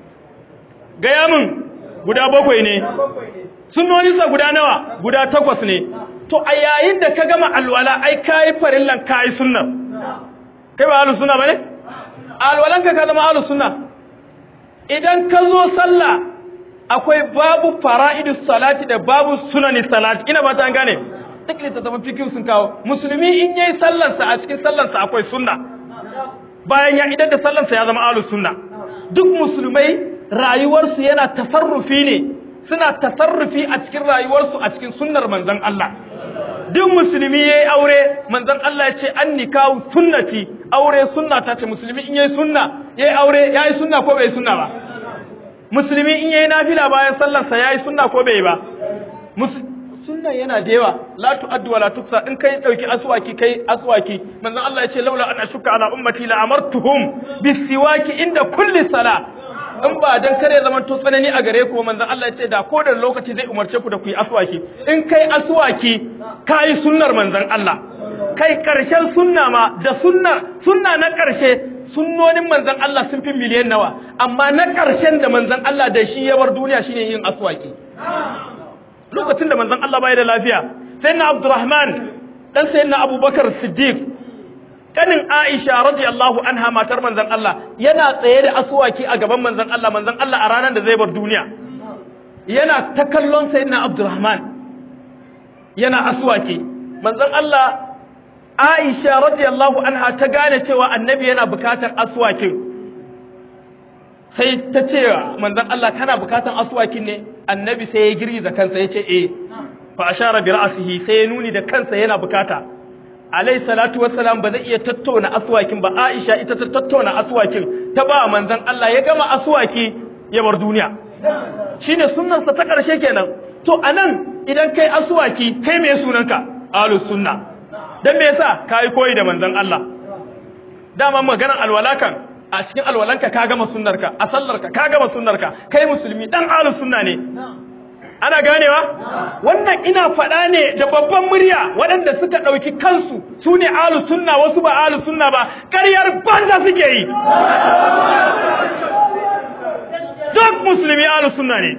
gaya min guda 7 ne sunnoninsa guda nawa guda 8 ne to a yayin da ka gama alwala ai kai farillan kai sunna kai ba ahlus sunna bane alwalanka ka zama ahlus sunna idan ka zo sallah akwai babu fara'idus salati da babu sunanis salati ina ba ta gane duk littattafan fikihu sun kawo musulmi in yayi sallarsa a cikin sallarsa akwai sunna bayan ya idan da sallarsa ya zama ahlus sunna duk musulmai rayuwarsu yana tasarrufi ne suna tasarrufi a cikin rayuwarsu a cikin sunnar manzon Allah duk musulmi yayi aure manzon Allah ya ce an nikahu sunnati aure sunna ta ce musulmi in yayi sunna yayi aure yayi sunna ko bai sunna ba musulmi in yayi nafila bayan sallarsa yayi sunna ko bai ba sunna yana da yawa la tu'addu wa la tuksa in kai dauki aswaki manzon Allah ya ce laula an ashukka ala ummati la amartuhum bisiwaki inda kulli sala in ba dan kare zaman to tsanani a gare ku manzon Allah ya ce da ko da lokaci zai umarce ku da ku yi aswaki in kai aswaki kai sunnar manzon Allah kai karshen sunna ma da sunna na karshe sunnonin manzon Allah sun fi miliyan nawa amma na karshen da manzon Allah da shi ya bar duniya shine yin aswaki lokacin da manzon Allah bai da lafiya sayyidina Abdurrahman dan sayyidina Abubakar Siddiq kanin Aisha radiyallahu anha matar manzon Allah yana tsaye da aswaki a gaban manzon Allah a ranar da zai bar duniya yana ta kallon sayyidina Abdurrahman yana aswaki manzon Allah Aisha radiyallahu anha ta gane cewa annabi yana bukatar aswakin sai ta ce manzon Allah kana bukatan aswakin ne annabi sai ya girgiza kansa yace fa ashara bi ra'sihi sai ya nuni da kansa yana bukata alayhi salatu wassalam ba zai iya tattauna aswakin ba Aisha ita ta tattauna aswakin ta ba manzon Allah ya gama aswaki ya bar duniya shine sunnan sa ta karshe kenan to anan idan kai aswaki kai me sunanka ahlus sunna dan me yasa kai koyi da manzon Allah dama maganar alwalakan a cikin alwalanka ka gama sunnarka a sallarka ka gama sunnarka kai musulmi dan ahlus sunna ne ana ganewa wannan ina faɗa ne da babban murya waɗanda suka ɗauki kansu su ne ahlus sunna wasu ba ahlus sunna ba ƙaryar banza suke yi duk musulmi ahlus sunna ne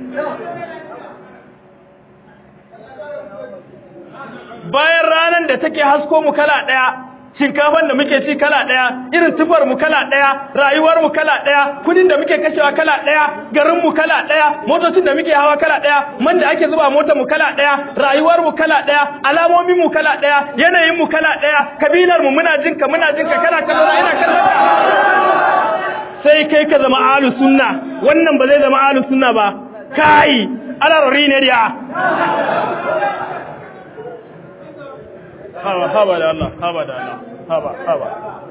bayan ranar da take hasko mu kala ɗaya shinkafan da muke ci kala daya irin tufar mu kala daya rayuwar mu kala daya kudin da muke kashewa kala daya garin mu kala daya motocin da muke hawa kala daya man da ake zuba motar mu kala daya rayuwar mu kala daya alamomin mu kala daya yanayin mu kala daya kabilar mu muna jinka kana kallon ina kallon sai kai ka zama ahlus sunna wannan ba zai zama ahlus sunna ba kai alarri ne dia haba da Allah haba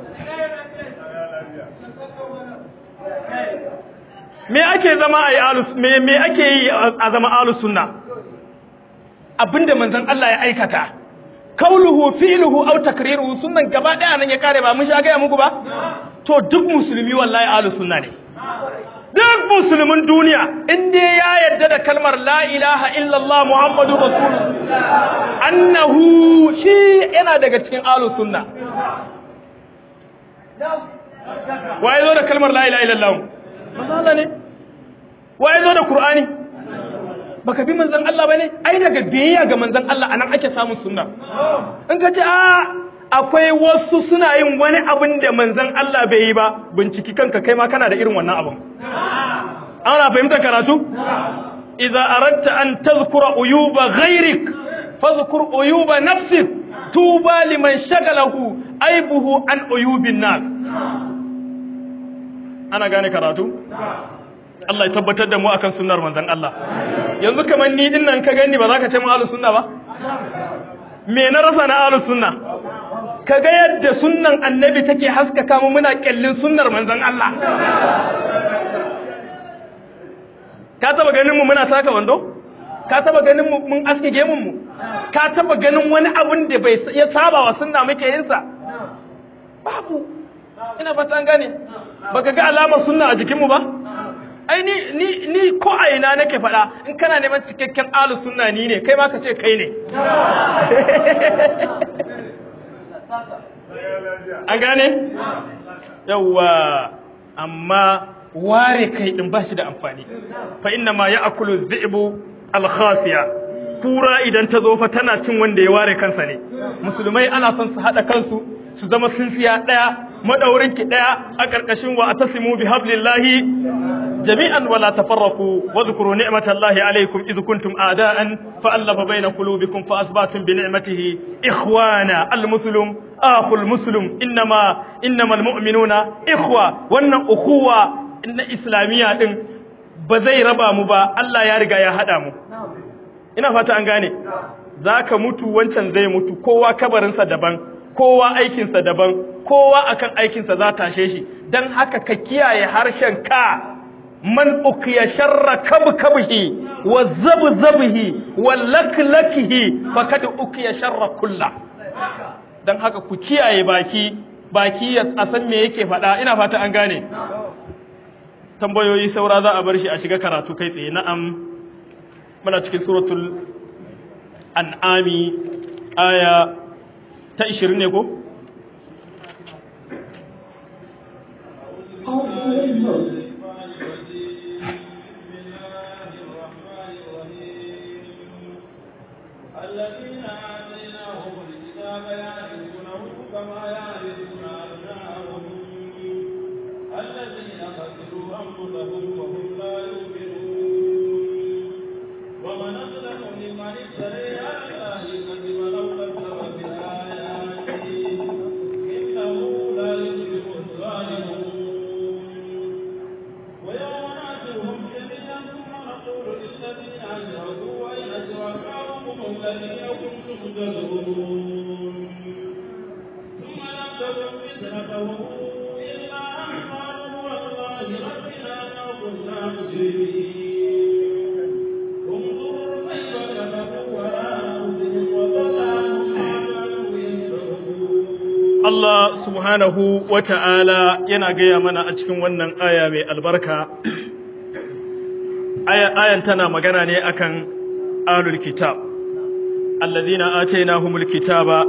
me ake zama a ahlus me ake yi a zama ahlus sunna abinda manzon Allah ya aikata kauluhu fi'luhu aw takriruhu sunnan gaba daya nan ya kare ba mun sha ga muku ba to duk musulmi wallahi ahlus sunna ne duk musulmin duniya inda ya yarda da kalmar la ilaha illallah muhammadur rasulullah annahu shi yana daga cikin ahlus sunna waye zo da kalmar la ilaha illallah manzo Allah ne waye zo da qur'ani baka bi manzon Allah bane ai daga biyayya ga manzon Allah anan ake samun sunna in ka ce akwai wasu suna yin wani abin da manzon Allah bai yi ba binciki kanka kai ma kana da irin wannan abin ana fahimtar karatu idza aradta an tadhkura uyuba ghayrik fadhkur uyuba nafsik tuba liman shagalahu aibuhu an uyubin nas ana gane karatu Allah ya tabbatar da mu akan sunnar manzon Allah yanzu kaman ni din nan ka gani ba za ka ce mu ahlus sunna ba me na rasa na ahlus sunna kaga yadda sunnan annabi take haskaka mu muna kallin sunnar manzon Allah ka taba ganin mu muna saka wando ka taba ganin mu mun aske gemun mu ka taba ganin wani abun da bai ya saba wa sunna muke yin sa babu ina fatan gane baka ga alamar sunna a jikin mu ba ai ni ko a ina nake faɗa in kana neman cikakken ahlus sunna ni ne kai ma ka ce kai ne an gane yawa amma ware kai din bashi da amfani fa inna ma ya'kulu dhi'bu al-khafiya kura idan ta zo fa tana cin wanda ya ware kansa ne musulmai ana son su hada kansu su zama sinfiya daya madaurin ki daya a karkashin wa atasimu bihablillahi jami'an wala tafarraqu wa dhkuru ni'matallahi alaykum idh kuntum a'da'an fa'alafa bayna qulubikum fa asbatum bi ni'matihi ikhwana al-muslim akhul muslim innamal mu'minuna ikhwa wannan ukhuwa inna islamiyya din ba zai raba mu ba Allah ya riga ya hada mu ina fata an gane zaka mutu wancan zai mutu kowa kabarinsa daban kowa aikinsa daban kowa akan aikinsa za tashe shi dan haka ka kiyaye harshen ka man ukiya sharra kabkabihi wa zabzabihi wa laklakihi faqad ukiya sharra kullah dan haka ku kiyaye baki ya san me yake faɗa ina fata an gane tambayoyi saura za a bar shi a shiga karatu kai tsaye na'am muna cikin suratul an'ami aya ta 20 ne ko الذين آتيناهم الكتاب يعرفونه كما يعرفون أبناءهم الذين خسروا أنفسهم وهم لا يؤمنون ومن أظلم ممن افترى على الله كذبا أو كذب بالآيات إنه لا يفلح الظالمون ويوم نحشرهم جميعا ثم نقول للذين أشركوا أين شركاؤكم الذين كنتم تدعون ثم لم تكن فتنتهم إلا أن قالوا والله ربنا ما كنا مشركين انظر كيف كذبوا على أنفسهم وضل عنهم ما كانوا يفترون Allah subhanahu wa ta'ala yana gaya mana a cikin wannan aya mai albarka ayan tana magana ne akan ahlul kitab alladhina atainahumul kitaba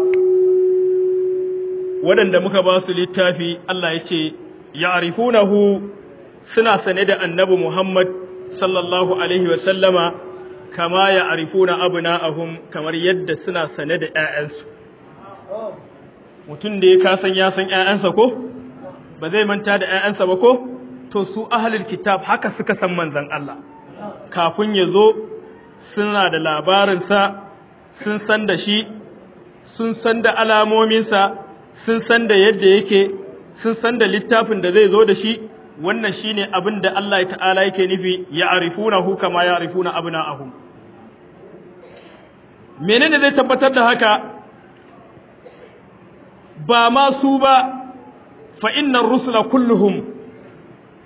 wadanda muka ba su littafi Allah yace ya'rifunahu suna sane da annabi Muhammad sallallahu alaihi wa sallama kama ya'rifuna abna'ahum kamar yadda suna sane da ƴaƴansu mutum da ya san ƴaƴansa ko ba zai manta da ƴaƴansa ba ko to su ahlul kitab haka suka san manzon Allah kafin ya zo suna da labarinsa sun san da shi sun san da alamominsa sun san da yadda yake sun san da littafin da zai zo da shi wannan shine abin da Allah ta'ala yake nufi ya'rifunahu kama ya'rifuna abna'ahum menene zai tabbatar da haka ba ma su ba fa innar rusula kulluhum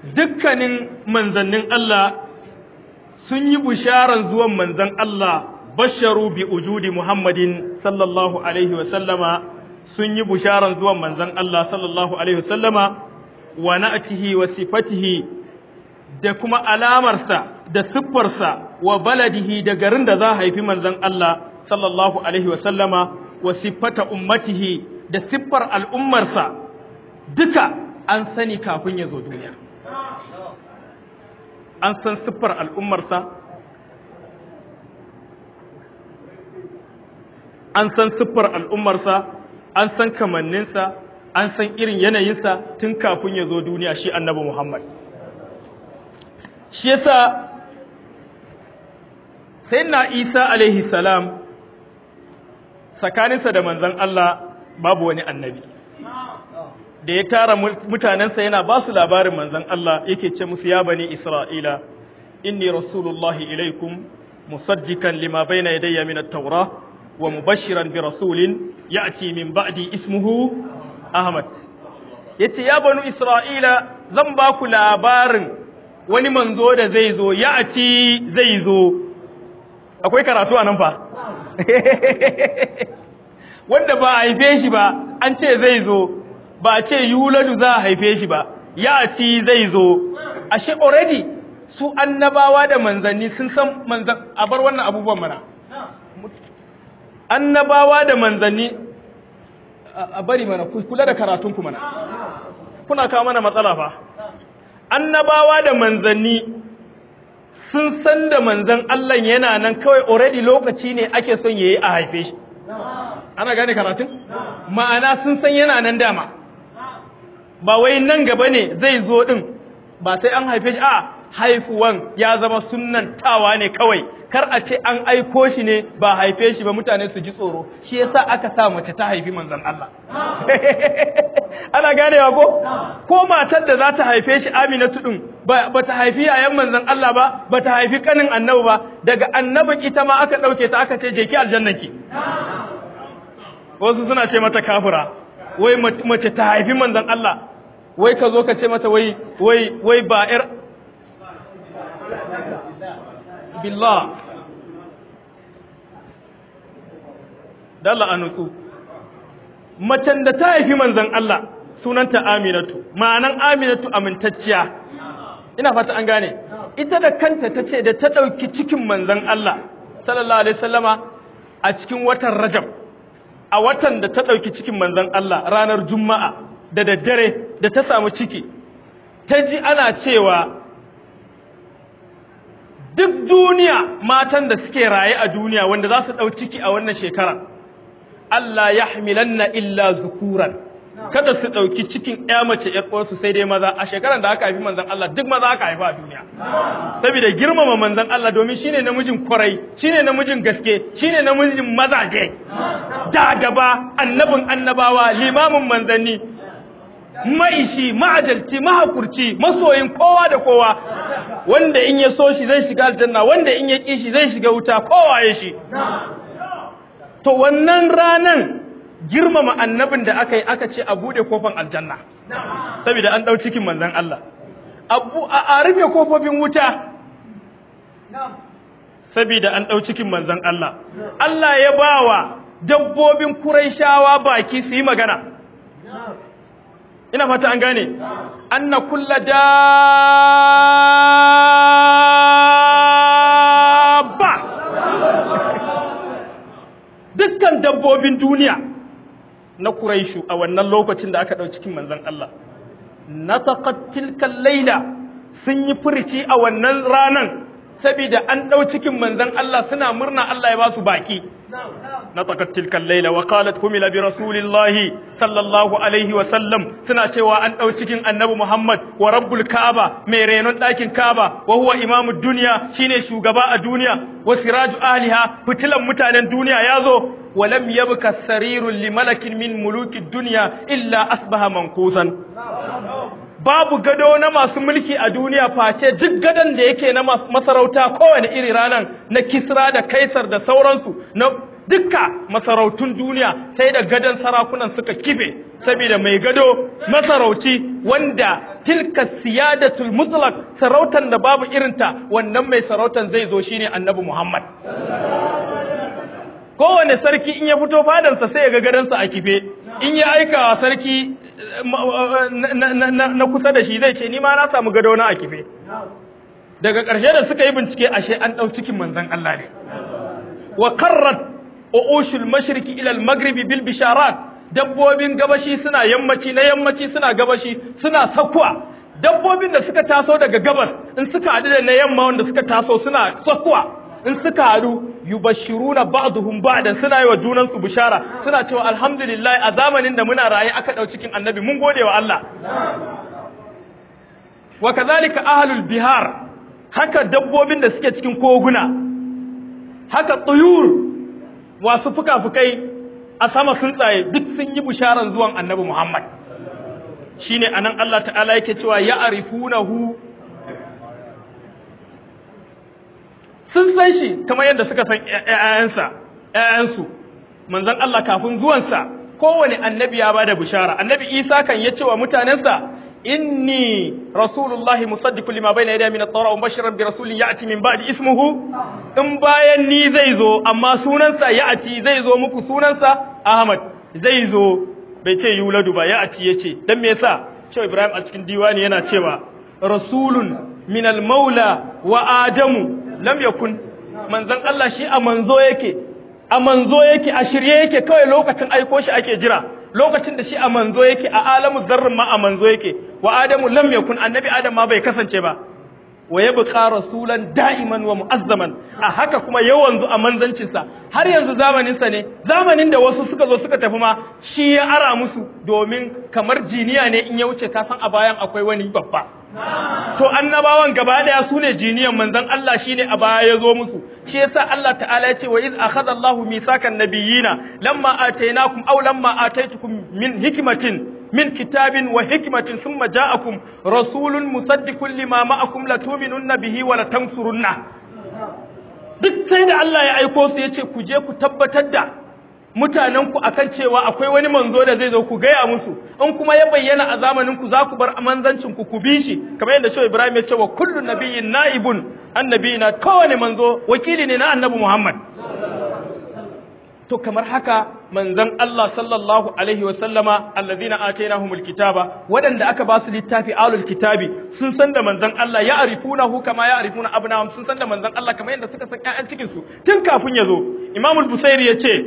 dukkanin manzannin Allah sun yi bisharan zuwan manzan Allah basharu bi ujudi Muhammadin sallallahu alaihi wa sallama, sun yi busharan zuwan manzon Allah sallallahu alaihi wa sallama, wa na'tihi wa sifatihi, da kuma alamarsa da siffarsa, wa baladihi, da garin da za a haifi manzon Allah sallallahu alaihi wa sallama, wa siffata ummatihi, da siffar al'ummarsa, duka an sani kafin ya zo duniya. An san siffar al'ummarsa, an san siffar al'ummarsa, an san kamanninsa, an san irin yanayinsa tun kafin ya zo duniya, shi annabi Muhammad. Shi yasa sayyidina Isa alaihi salam tsakaninsa da manzon Allah babu wani annabi. Da ya tara mutanensa yana ba su labarin manzon Allah, yake ce musu, ya bani Isra'ila, inni rasulullahi ilaikum musaddikan lima bayna yadayya min at-taura wa mubashiran bi rasulin ya'ti min ba'di ismuhu Ahmad. Yace, ya bani Isra'ila, zan ba ku labarin wani manzo da zai zo, ya'ti zai zo. Akwai karatu anan fa. Wanda ba a haife shi ba, an ce zai zo, ba a ce yuladu za a haife shi ba, ya ci zai zo. Ashe already su annabawa da manzanni sun san manzan, a bar wannan abubuwan mana. Annabawa da manzanni, a bari mana, kula da karatunku mana. Kuna kawo mana matsala fa. Annabawa da manzanni sun san da manzan Allah yana nan, kawai already lokaci ne ake son yayi a haife shi. Ana gane karatun? Ma'ana sun san yana nan dama. Ba wai nan gaba ne zai zo din, ba sai an haife shi, a haifuwan ya zama sunnantawa ne kawai. Kar a ce an aiko shi ne ba haife shi ba, mutane su ji tsoro. Shi yasa aka sa mace ta haifi manzon Allah. Ana ganewa ko? Ko matar da za ta haife shi, Aminatu din ba ta haifi yayan manzon Allah ba, ba ta haifi kanin annabi ba, daga annabin ita ma aka dauke ta aka ce je ki aljannaki. Wasu suna ce mata kafira, wai mace ta haifi manzon Allah, wai ka zo ka ce mata wai ba ‘yar billah. Dalla a nutsu, macen da ta haifi manzon Allah sunanta Aminatu, ma'anan Aminatu amintacciya. Ina fata an gane, ita da kanta ta ce da ta ɗauki cikin manzon Allah sallallahu alaihi wasallama a cikin watan Rajab, a watan da ta ɗauki cikin manzon Allah ranar Juma'a da daddare da ta samu ciki, ta ji ana cewa duk duniya matan da suke raye a duniya wanda za su ɗau ciki a wannan shekara, Allah ya hamilanna illa zukuran, kada su ɗauki cikin ‘ya mace ‘yar'uwarsu sai dai maza. A shekaran da aka haifi manzan Allah duk maza aka haifa a duniya, saboda girmama manzan Allah, domin shine namijin kwarai, shine namijin gaske, shine namijin mazaje, da gaba, annabin annabawa, limamin manzanni, maishi, ma'adalci, mahakurci, masoyin kowa da kowa, wanda in ya so shi zai shiga aljanna, wanda in ya ƙi shi zai shiga wuta, kowa ya shi. To wannan ranan girmama annabin da aka yi, aka ce a buɗe kofan aljanna, saboda an ɗau cikin manzan Allah, a rufe kofofin wuta, saboda an ɗau cikin manzan Allah. Allah ya bawa dabbobin Qurayshawa baki su yi magana. Ina fata an gane, anna kulla dabba, dukkan dabbobin duniya na Quraishu a wannan lokacin da aka ɗau cikin manzon Allah, nataqat tilkal laila, sun yi furici a wannan ranan saboda an ɗau cikin manzon Allah, suna murna Allah ya ba su baki. نطقت تلك الليلة وقالت حمل برسول الله صلى الله عليه وسلم سنة cewa an ɗau cikin annabi Muhammad wa rabbul Ka'aba, mai renon ɗakin Ka'aba, wa huwa imamud duniya, shine shugaba a duniya, wa siraju ahliha, fitilan mutanen duniya yazo, wa lam yabka sarirun li malakin min mulukid dunya illa asbaha manqusan. Babu gado na masu mulki a duniya face duk gadon da yake na masarauta kowane iri ranan, na Kisra da Kaisar da sauransu, na dukka masarautun duniya sai da gadon sarakunan suka kife, saboda mai gado masarauci wanda tilka siyadatul mutlaq, sarautan da babu irinta, wannan mai sarautan zai zo shine annabi Muhammad. kowane sarki in ya fito fadansa sai ya ga gadansa a kife, in ya aika wa sarki na kusa da shi zai ce ni ma na samu gado na a kife. Daga ƙarshe da suka yi bincike ashe an ɗau cikin manzon Allah ne. Wa karrat ushul mashriqi ila al-maghribi bil bisharat, dabbobin gabashi suna yammaci, na yammaci suna gabashi, suna sakwa. Dabbobin da suka taso daga gabas in suka haɗu da na yamma wanda suka taso suna sakwa, in suka haɗu yubashiruna ba'dhum ba'dan, suna yi wa junansu bishara, suna cewa alhamdulillah a zamanin da muna raye aka ɗau cikin annabi mun gode wa Allah. Wa kadhalika ahlul bihar, haka dabbobin da suke cikin koguna, haka tuyur wasu fuka-fukai a sama tsuntsaye duk sun yi bisharan zuwan annabi Muhammad. Shine anan Allah ta'ala yake cewa ya'rifunahu, sun san shi kamar yadda suka san ƴaƴansu. Manzon Allah kafin zuwansa kowane annabi ya bada bishara. Annabi Isa kan ya ce wa mutanensa inni rasulullahi musaddiqun lima bayna yadayya min at-tawrat wa mubashiran bi rasulin ya'ti min ba'di ismuhu, in bayan ni zai zo amma sunansa ya'ti, zai zo muku sunansa Ahmad, zai zo, bai ce yuladu ba, ya'ti yace. Dan me yasa? Shehu Ibrahim a cikin diwani yana cewa rasulun min al-maula wa adamu lam yakun, manzon Allah shi a manzo yake, a shirye yake, kawai lokacin aiko shi ake jira. Lokacin da shi a manzo yake, a alamu zarrin ma a manzo yake, wa adamu lam yakun, annabi adam ma bai kasance ba. Wa yabqa rasulan da'iman wa mu'azzaman, a haka kuma yawanzu a manzancinsa har yanzu zamaninsa ne, zamanin da wasu suka zo suka tafi ma shi ya ara musu, domin kamar jiniya ne in ya wuce kasan a bayan akwai wani babba. To annabawan gaba daya su ne jiniyan, manzon Allah shine a baya ya zo musu. Shi yasa Allah ta'ala ya ce wa iz akhadha Allahu mithakan nabiyina lamma atainakum aw lamma ataitukum min hikmatin min kitabin wa hikmatin thumma ja'akum rasulun musaddiqun lima ma'akum latu'minunna bihi wa latansurunna. Duk sai da Allah ya aiko su yace ku je ku tabbatar da mutanenku akan cewa akwai wani manzo da zai zo, ku gaya musu, in kuma ya bayyana a zamanin ku za ku bar manzancin ku bi shi, kamar yadda Shehu Ibrahim ya ce wa kullu nabiyyin naibun annabiyina, kowane manzo wakili ne na annabi Muhammad. To kamar haka manzon Allah sallallahu alaihi wa sallama allazina atainahumul kitaba, wadanda aka ba su littafi alul kitabi sun san da manzon Allah, ya arifunahu kama ya arifuna abnahum, sun san da manzon Allah kamar yadda suka san ƴaƴan cikin su tun kafin ya zo. Imam al-Busairi ya ce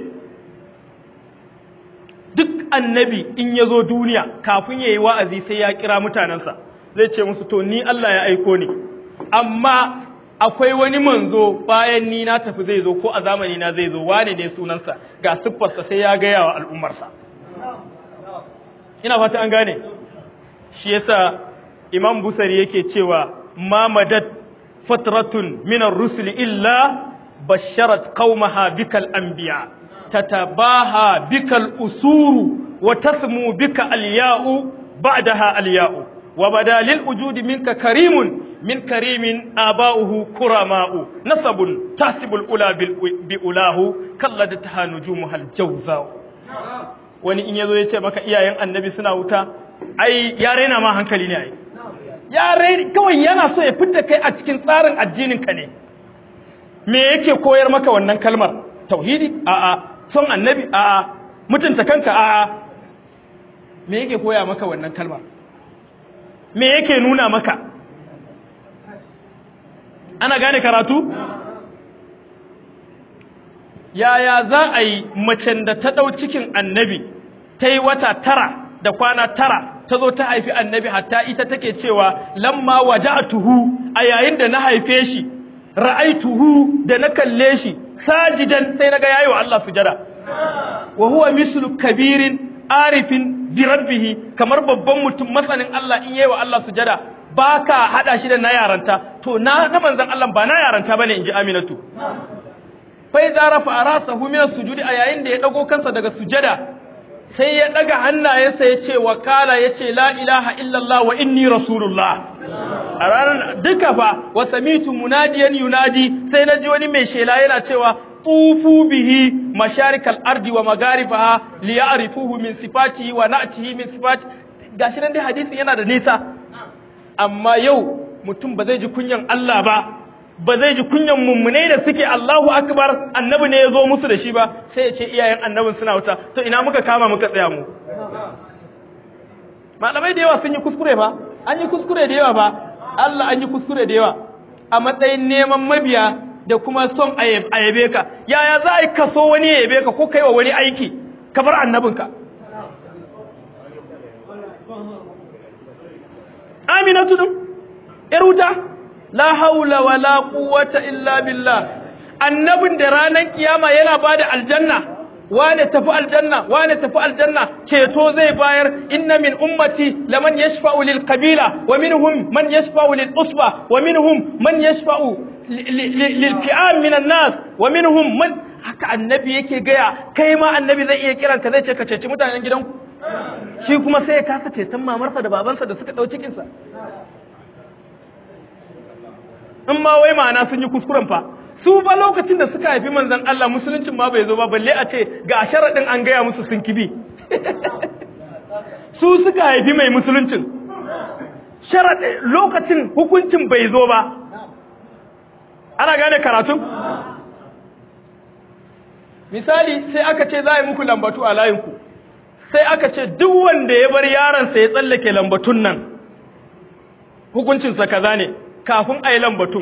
duk annabi in ya zo duniya kafin ya yi wa'azi sai ya kira mutanensa, zai ce musu to ni Allah ya aiko ni, amma akwai wani manzo bayan ni na tafi zai zo, ko a zamani na zai zo, wane ne sunansa, ga siffarsa, sai ya gaya wa al'ummarsa. Ina fata an gane. Shi yasa Imam Busari yake cewa ma madad fatratun minar rusuli illa basharat qaumaha bikal anbiya tatabaha bikal usuru wa tasmu bika alya'u ba'daha alya'u wa badalil wujudi minka karimun min karimin aba'uhu kurama'u nasabun tasibul ula bi ulahu kalladataha nujumuhal jawza'u. Wani in yazo yace maka iyayen annabi suna wuta, ai ya raina ma hankali ne, ai ya raina, kawai yana so ya fitta kai a cikin tsarin addinin ka ne. Me yake koyar maka wannan kalmar? Tauhidi? A'a. Son annabi? A'a. Mutunta kanka? A'a. Me yake koya maka wannan kalmar? Me yake nuna maka? Ana gane karatu? Yaya za a yi macen da ta ɗau cikin annabi ta yi wata 9 da kwana 9 ta zo ta haifi annabi, hatta ita take cewa lamma wada'tuhu, a yayin da na haife shi, ra'aituhu, da na kalle shi, sajidan, sai naga yayi wa Allah sujada, wa huwa mislu kabirin arifin bi rabbih, kamar babban mutum masanin Allah in yayi wa Allah sujada baka hada shi da na yaranta. To na manzon Allah ba na yaranta bane, inji Aminatu. Fa idza rafa rasahu min as-sujudi, a yayin da ya dago kansa daga sujada, sai ya daga hannayensa ya ce wa kala, ya ce la ilaha illallah wa inni rasulullah. A ranar duka fa, wa samitu munadiyan yunadi, sai na ji wani mai shela yana cewa tufu bihi masharikal ardi wa magaribaha li ya'rifuhu min sifatihi wa na'tihi min sifati. Gashi nan dai hadisin yana da nisa, amma yau mutum ba zai ji kunyan Allah ba ba zai ji kunyan mummunai da suke Allahu akbar annabi ne ya zo musu da shi ba sai ya ce iyayen annabin suna wuta to ina muka kama muka tsaya mu malamai da yawa sun yi kuskure ba an yi kuskure da yawa ba Allah an yi kuskure da yawa a matsayin neman mabiya da kuma son a yabe ka yaya za a yi kaso wani ya yabe ka ko kai wa wani aiki ka bar annabinka Aminatu din ‘yar wuta la haula wa la quwwata illa billah annabin da ranar kiyama yana ba da aljanna wane tafi aljanna ceto zai bayar inna min ummati laman yashfa'u lil qabila wa minhum man yashfa'u lil usba wa minhum man yashfa'u lil fi'am min an-nas wa minhum man haka annabi yake gaya kai ma annabi zai iya kiranka zai ce ka ceci mutanen gidanku shi kuma sai ya kasa ceton mamarsa da babansa da suka dau cikin sa in ma wai ma'ana sun yi kuskuren fa su ba lokacin da suka haifi manzon Allah musuluncin ma bai zo ba balle a ce ga sharadin an gaya musu sun kibi su suka haifi mai musuluncin sharadin lokacin hukuncin bai zo ba ana gane karatun misali sai aka ce za a yi muku lambatu a layinku sai aka ce duk wanda ya bar yaronsa ya tsallake lambatun nan hukuncinsa kaza ne kafin a yi lambatun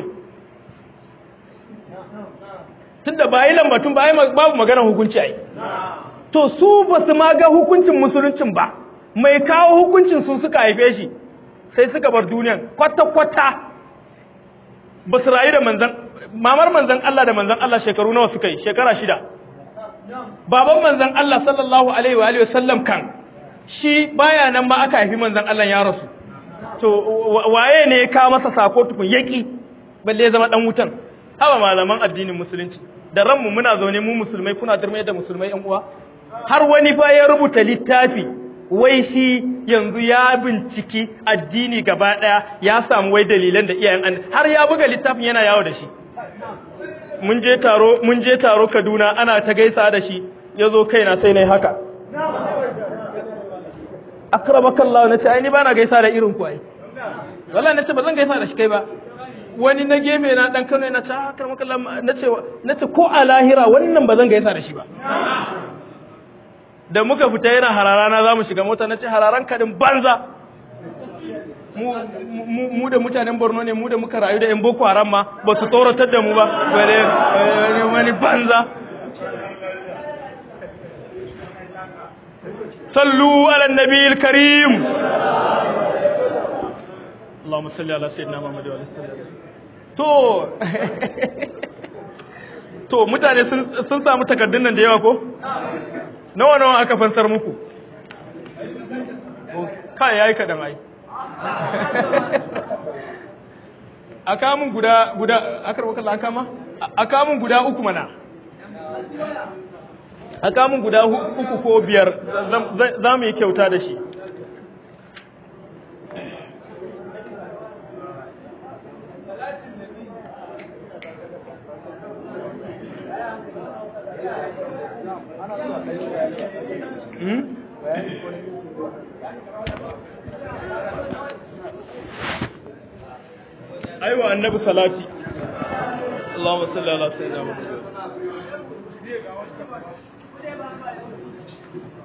tunda ba yi lambatun ba babu maganar hukunci a yi to su ba su ma ga hukuncin musuluncin ba mai kawo hukuncin su suka haife shi sai suka bar duniyan kwata-kwata ba su rayu da mamar manzan Allah da manzan Allah shekaru nawa suka yi shekara 6 baban manzan Allah sallallahu alaihi wa sallam kan shi baya nan ba aka haifi manzan Allah ya rasu to waye ne ya kawo masa sako tukun yaki balle ya zama dan wutan haba malaman addinin musulunci da ranmu muna zaune mu musulmai kuna darme da musulmai yan uwa har wani fa ya rubuta littafi wai shi yanzu ya binciki addini gaba daya ya samu wai dalilan da iyayen har ya buga littafin yana yawo da shi mun je taro Kaduna ana ta gaisa da shi yazo kaina sai nayi haka akramakallahu nace ai ni bana gaisa da irin ku ai wallahi nace bazan gaisa da shi kai ba wani na gefe na dan Kano nace akramakallahu nace ko a lahira wannan bazan gaisa da shi ba da muka fita yana hararana zamu shiga mota nace hararan kadin banza mu da mutanen Borno ne mu da muka rayu da yan Boko Haram ma ba su tsoratar da mu ba wani banza صلوا على النبي الكريم اللهم صل على سيدنا محمد وعلى اله to mutane sun samu takardun nan da yawa ko nawa aka fansar muku kai yayi kadan ai aka mun guda akar wakalla aka ma aka mun guda uku mana aka mun guda 3 ko 5 za mu yi kyauta da shi aiwa annabi salati Allahumma salli ala sayyidina Muhammad